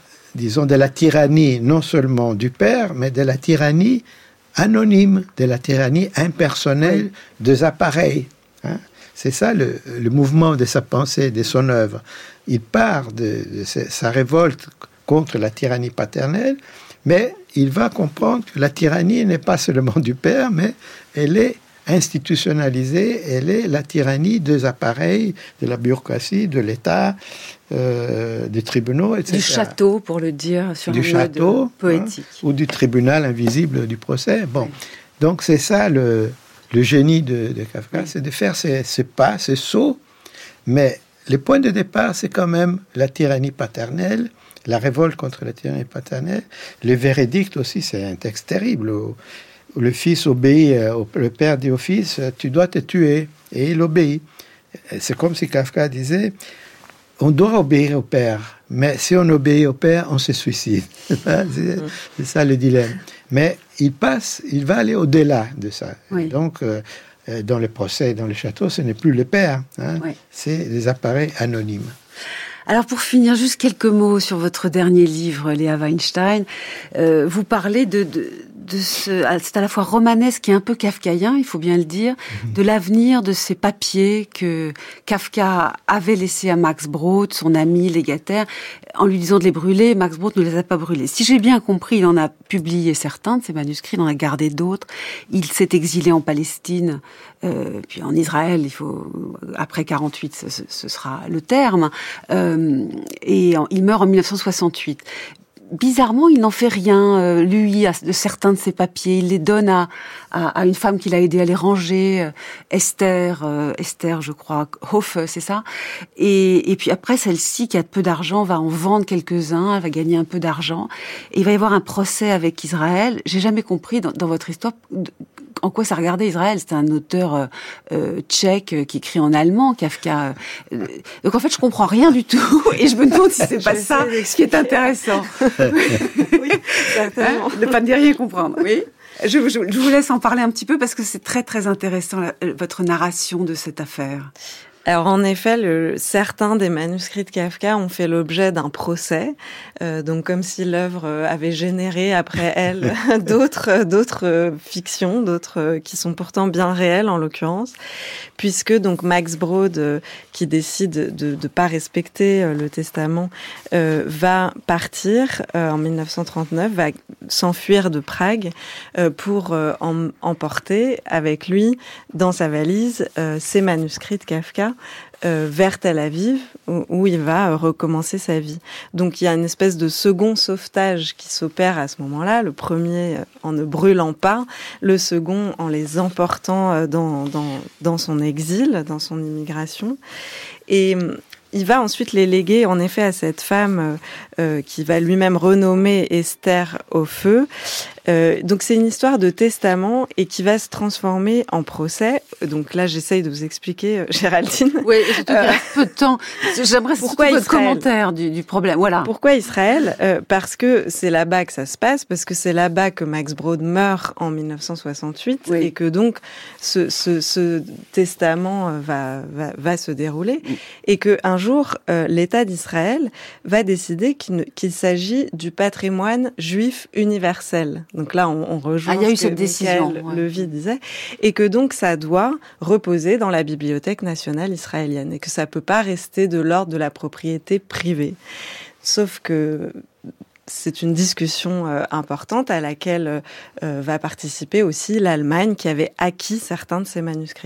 la tyrannie, non seulement du père, mais de la tyrannie anonyme, de la tyrannie impersonnelle des appareils. Hein. C'est ça le mouvement de sa pensée, de son œuvre. Il part de sa révolte contre la tyrannie paternelle, mais il va comprendre que la tyrannie n'est pas seulement du père, mais elle est institutionnalisée, elle est la tyrannie des appareils, de la bureaucratie, de l'État, des tribunaux, etc. Du château, pour le dire sur un mode poétique. Hein, ou du tribunal invisible du procès. Bon, donc c'est ça le génie de Kafka, c'est de faire ces pas, ces sauts, mais le point de départ, c'est quand même la tyrannie paternelle, la révolte contre la tyrannie paternelle. Le Vérédicte aussi, c'est un texte terrible, où le fils obéit, le père dit au fils, tu dois te tuer, et il obéit. C'est comme si Kafka disait, on doit obéir au père, mais si on obéit au père, on se suicide. C'est ça le dilemme. Mais il va aller au-delà de ça. Oui. Donc, dans le procès, dans le château, ce n'est plus le père, hein, c'est des appareils anonymes. Alors pour finir, juste quelques mots sur votre dernier livre, Léa Weinstein. Vous parlez c'est à la fois romanesque et un peu kafkaïen, il faut bien le dire, de l'avenir de ces papiers que Kafka avait laissés à Max Brod, son ami légataire, en lui disant de les brûler. Max Brod ne les a pas brûlés. Si j'ai bien compris, il en a publié certains de ces manuscrits, il en a gardé d'autres. Il s'est exilé en Palestine, puis en Israël, après 48, ce sera le terme, et il meurt en 1968. Bizarrement, il n'en fait rien, lui, de certains de ses papiers. Il les donne à une femme qu'il a aidé à les ranger, Esther, je crois, Hoff, c'est ça. Et puis après, celle-ci, qui a peu d'argent, va en vendre quelques-uns, elle va gagner un peu d'argent. Et il va y avoir un procès avec Israël. J'ai jamais compris, dans votre histoire, en quoi ça regardait Israël. C'était un auteur tchèque qui écrit en allemand, Kafka. Donc en fait, je comprends rien du tout et je me demande si c'est pas ça ce qui est intéressant. Oui, certainement. Ne pas dire rien comprendre. Oui. Je vous laisse en parler un petit peu parce que c'est très très intéressant votre narration de cette affaire. Alors en effet, certains des manuscrits de Kafka ont fait l'objet d'un procès, donc comme si l'œuvre avait généré après elle d'autres fictions, d'autres qui sont pourtant bien réelles en l'occurrence, puisque donc Max Brod, qui décide de pas respecter le testament, va partir en 1939, va s'enfuir de Prague pour emporter avec lui dans sa valise ses manuscrits de Kafka vers Tel Aviv, où il va recommencer sa vie. Donc il y a une espèce de second sauvetage qui s'opère à ce moment-là, le premier en ne brûlant pas, le second en les emportant dans son exil, dans son immigration. Et il va ensuite les léguer en effet à cette femme qui va lui-même renommer Esther au feu. Donc c'est une histoire de testament et qui va se transformer en procès. Donc là j'essaye de vous expliquer, Géraldine. Oui, surtout qu'il reste peu de temps. J'aimerais surtout votre commentaire du problème. Voilà. Pourquoi Israël ? Parce que c'est là-bas que ça se passe, parce que c'est là-bas que Max Brod meurt en 1968 et que donc ce testament va se dérouler et que un jour l'État d'Israël va décider qu'il s'agit du patrimoine juif universel. Donc là, on rejoint il y a eu ce que cette décision, Michael Levy disait, et que donc ça doit reposer dans la Bibliothèque nationale israélienne, et que ça peut pas rester de l'ordre de la propriété privée. Sauf que c'est une discussion importante à laquelle va participer aussi l'Allemagne, qui avait acquis certains de ces manuscrits.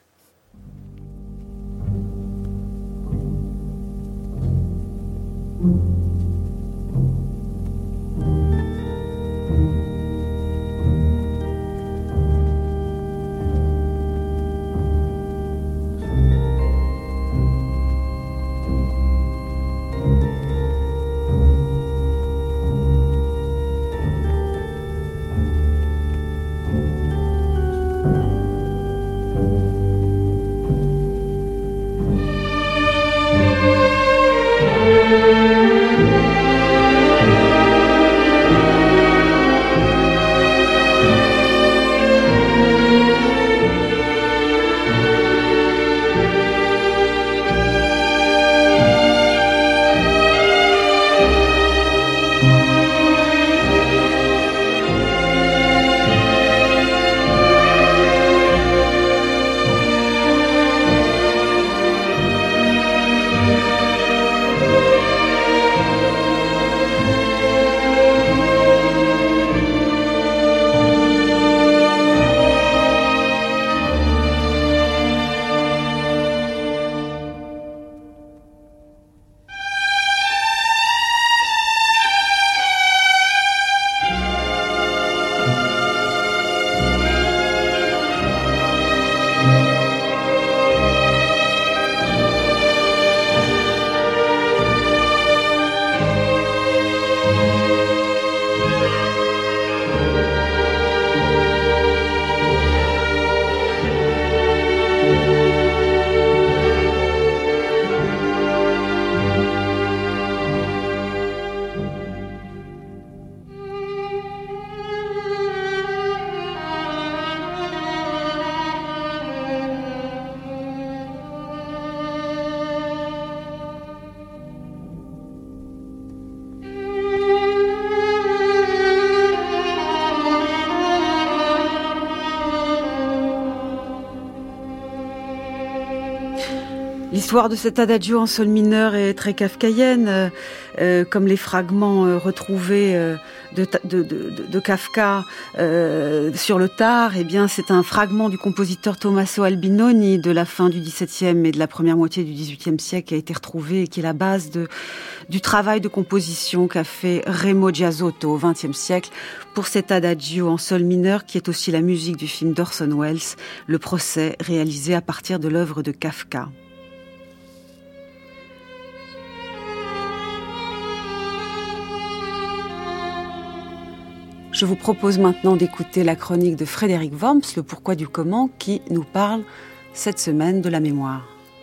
L'histoire de cet adagio en sol mineur est très kafkaïenne, comme les fragments retrouvés de Kafka sur le tard. Eh bien, c'est un fragment du compositeur Tommaso Albinoni de la fin du XVIIe et de la première moitié du XVIIIe siècle qui a été retrouvé et qui est la base du travail de composition qu'a fait Remo Giasotto au XXe siècle pour cet adagio en sol mineur qui est aussi la musique du film d'Orson Welles, Le procès, réalisé à partir de l'œuvre de Kafka. Je vous propose maintenant d'écouter la chronique de Frédéric Worms, le pourquoi du comment, qui nous parle cette semaine de la mémoire.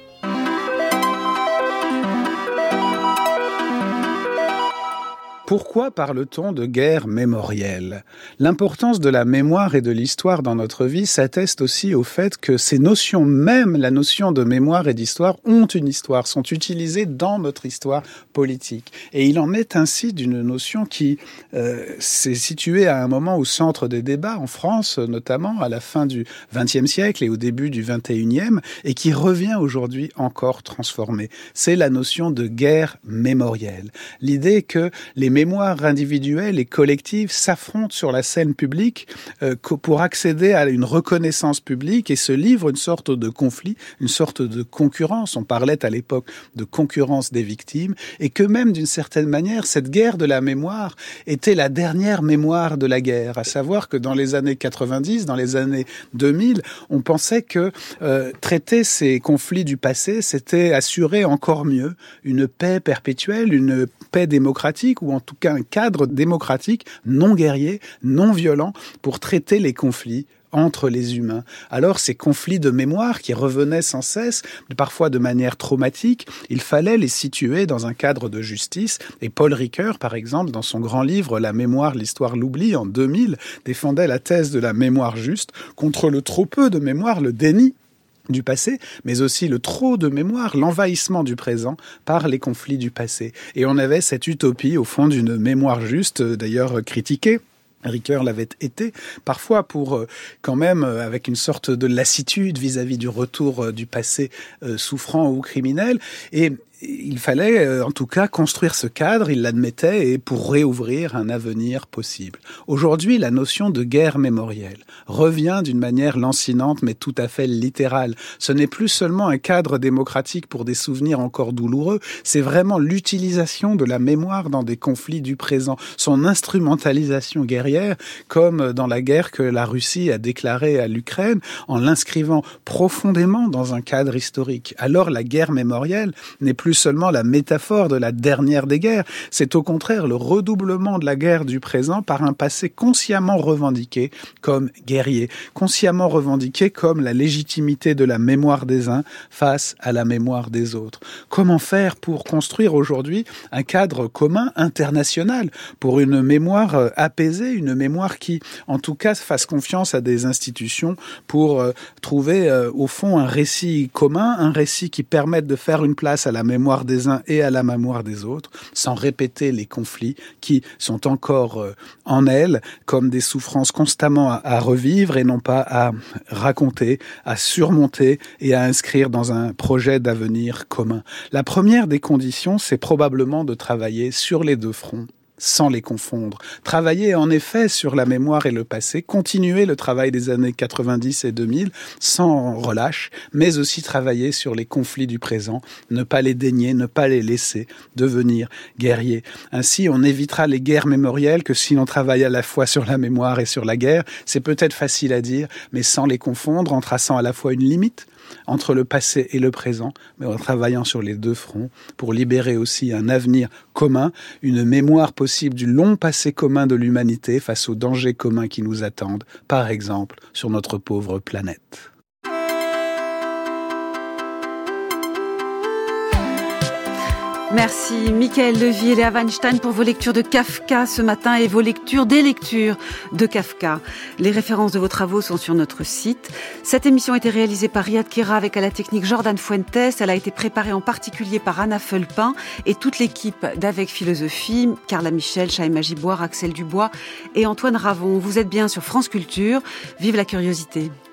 Pourquoi parle-t-on de guerre mémorielle ? L'importance de la mémoire et de l'histoire dans notre vie s'atteste aussi au fait que ces notions même, la notion de mémoire et d'histoire, ont une histoire, sont utilisées dans notre histoire politique. Et il en est ainsi d'une notion qui s'est située à un moment au centre des débats, en France notamment, à la fin du XXe siècle et au début du XXIe, et qui revient aujourd'hui encore transformée. C'est la notion de guerre mémorielle. L'idée que les mémoires individuelles et collectives s'affrontent sur la scène publique pour accéder à une reconnaissance publique et se livrent une sorte de conflit, une sorte de concurrence. On parlait à l'époque de concurrence des victimes et que même d'une certaine manière, cette guerre de la mémoire était la dernière mémoire de la guerre. À savoir que dans les années 90, dans les années 2000, on pensait que traiter ces conflits du passé, c'était assurer encore mieux une paix perpétuelle, une paix démocratique ou en tout cas un cadre démocratique non guerrier, non violent pour traiter les conflits entre les humains. Alors, ces conflits de mémoire qui revenaient sans cesse, parfois de manière traumatique, il fallait les situer dans un cadre de justice. Et Paul Ricoeur, par exemple, dans son grand livre « La mémoire, l'histoire, l'oubli » en 2000, défendait la thèse de la mémoire juste contre le trop peu de mémoire, le déni du passé, mais aussi le trop de mémoire, l'envahissement du présent par les conflits du passé. Et on avait cette utopie, au fond, d'une mémoire juste, d'ailleurs critiquée. Ricoeur l'avait été, parfois pour quand même avec une sorte de lassitude vis-à-vis du retour du passé souffrant ou criminel. Et il fallait en tout cas construire ce cadre, il l'admettait, et pour réouvrir un avenir possible. Aujourd'hui, la notion de guerre mémorielle revient d'une manière lancinante mais tout à fait littérale. Ce n'est plus seulement un cadre démocratique pour des souvenirs encore douloureux, c'est vraiment l'utilisation de la mémoire dans des conflits du présent, son instrumentalisation guerrière, comme dans la guerre que la Russie a déclarée à l'Ukraine, en l'inscrivant profondément dans un cadre historique. Alors la guerre mémorielle n'est plus seulement la métaphore de la dernière des guerres, c'est au contraire le redoublement de la guerre du présent par un passé consciemment revendiqué comme guerrier, consciemment revendiqué comme la légitimité de la mémoire des uns face à la mémoire des autres. Comment faire pour construire aujourd'hui un cadre commun international pour une mémoire apaisée, une mémoire qui, en tout cas, fasse confiance à des institutions pour trouver, au fond, un récit commun, un récit qui permette de faire une place à la mémoire des uns et à la mémoire des autres, sans répéter les conflits qui sont encore en elles, comme des souffrances constamment à revivre et non pas à raconter, à surmonter et à inscrire dans un projet d'avenir commun. La première des conditions, c'est probablement de travailler sur les deux fronts, sans les confondre. Travailler en effet sur la mémoire et le passé, continuer le travail des années 90 et 2000 sans relâche, mais aussi travailler sur les conflits du présent, ne pas les dénier, ne pas les laisser devenir guerriers. Ainsi, on évitera les guerres mémorielles que si l'on travaille à la fois sur la mémoire et sur la guerre. C'est peut-être facile à dire, mais sans les confondre, en traçant à la fois une limite entre le passé et le présent, mais en travaillant sur les deux fronts pour libérer aussi un avenir commun, une mémoire possible du long passé commun de l'humanité face aux dangers communs qui nous attendent, par exemple sur notre pauvre planète. Merci Michael Levy et Léa Weinstein pour vos lectures de Kafka ce matin et vos lectures des lectures de Kafka. Les références de vos travaux sont sur notre site. Cette émission a été réalisée par Riyad Kira avec à la technique Jordan Fuentes. Elle a été préparée en particulier par Anna Felpin et toute l'équipe d'Avec Philosophie, Carla Michel, Chaïma Giboire, Axel Dubois et Antoine Ravon. Vous êtes bien sur France Culture. Vive la curiosité.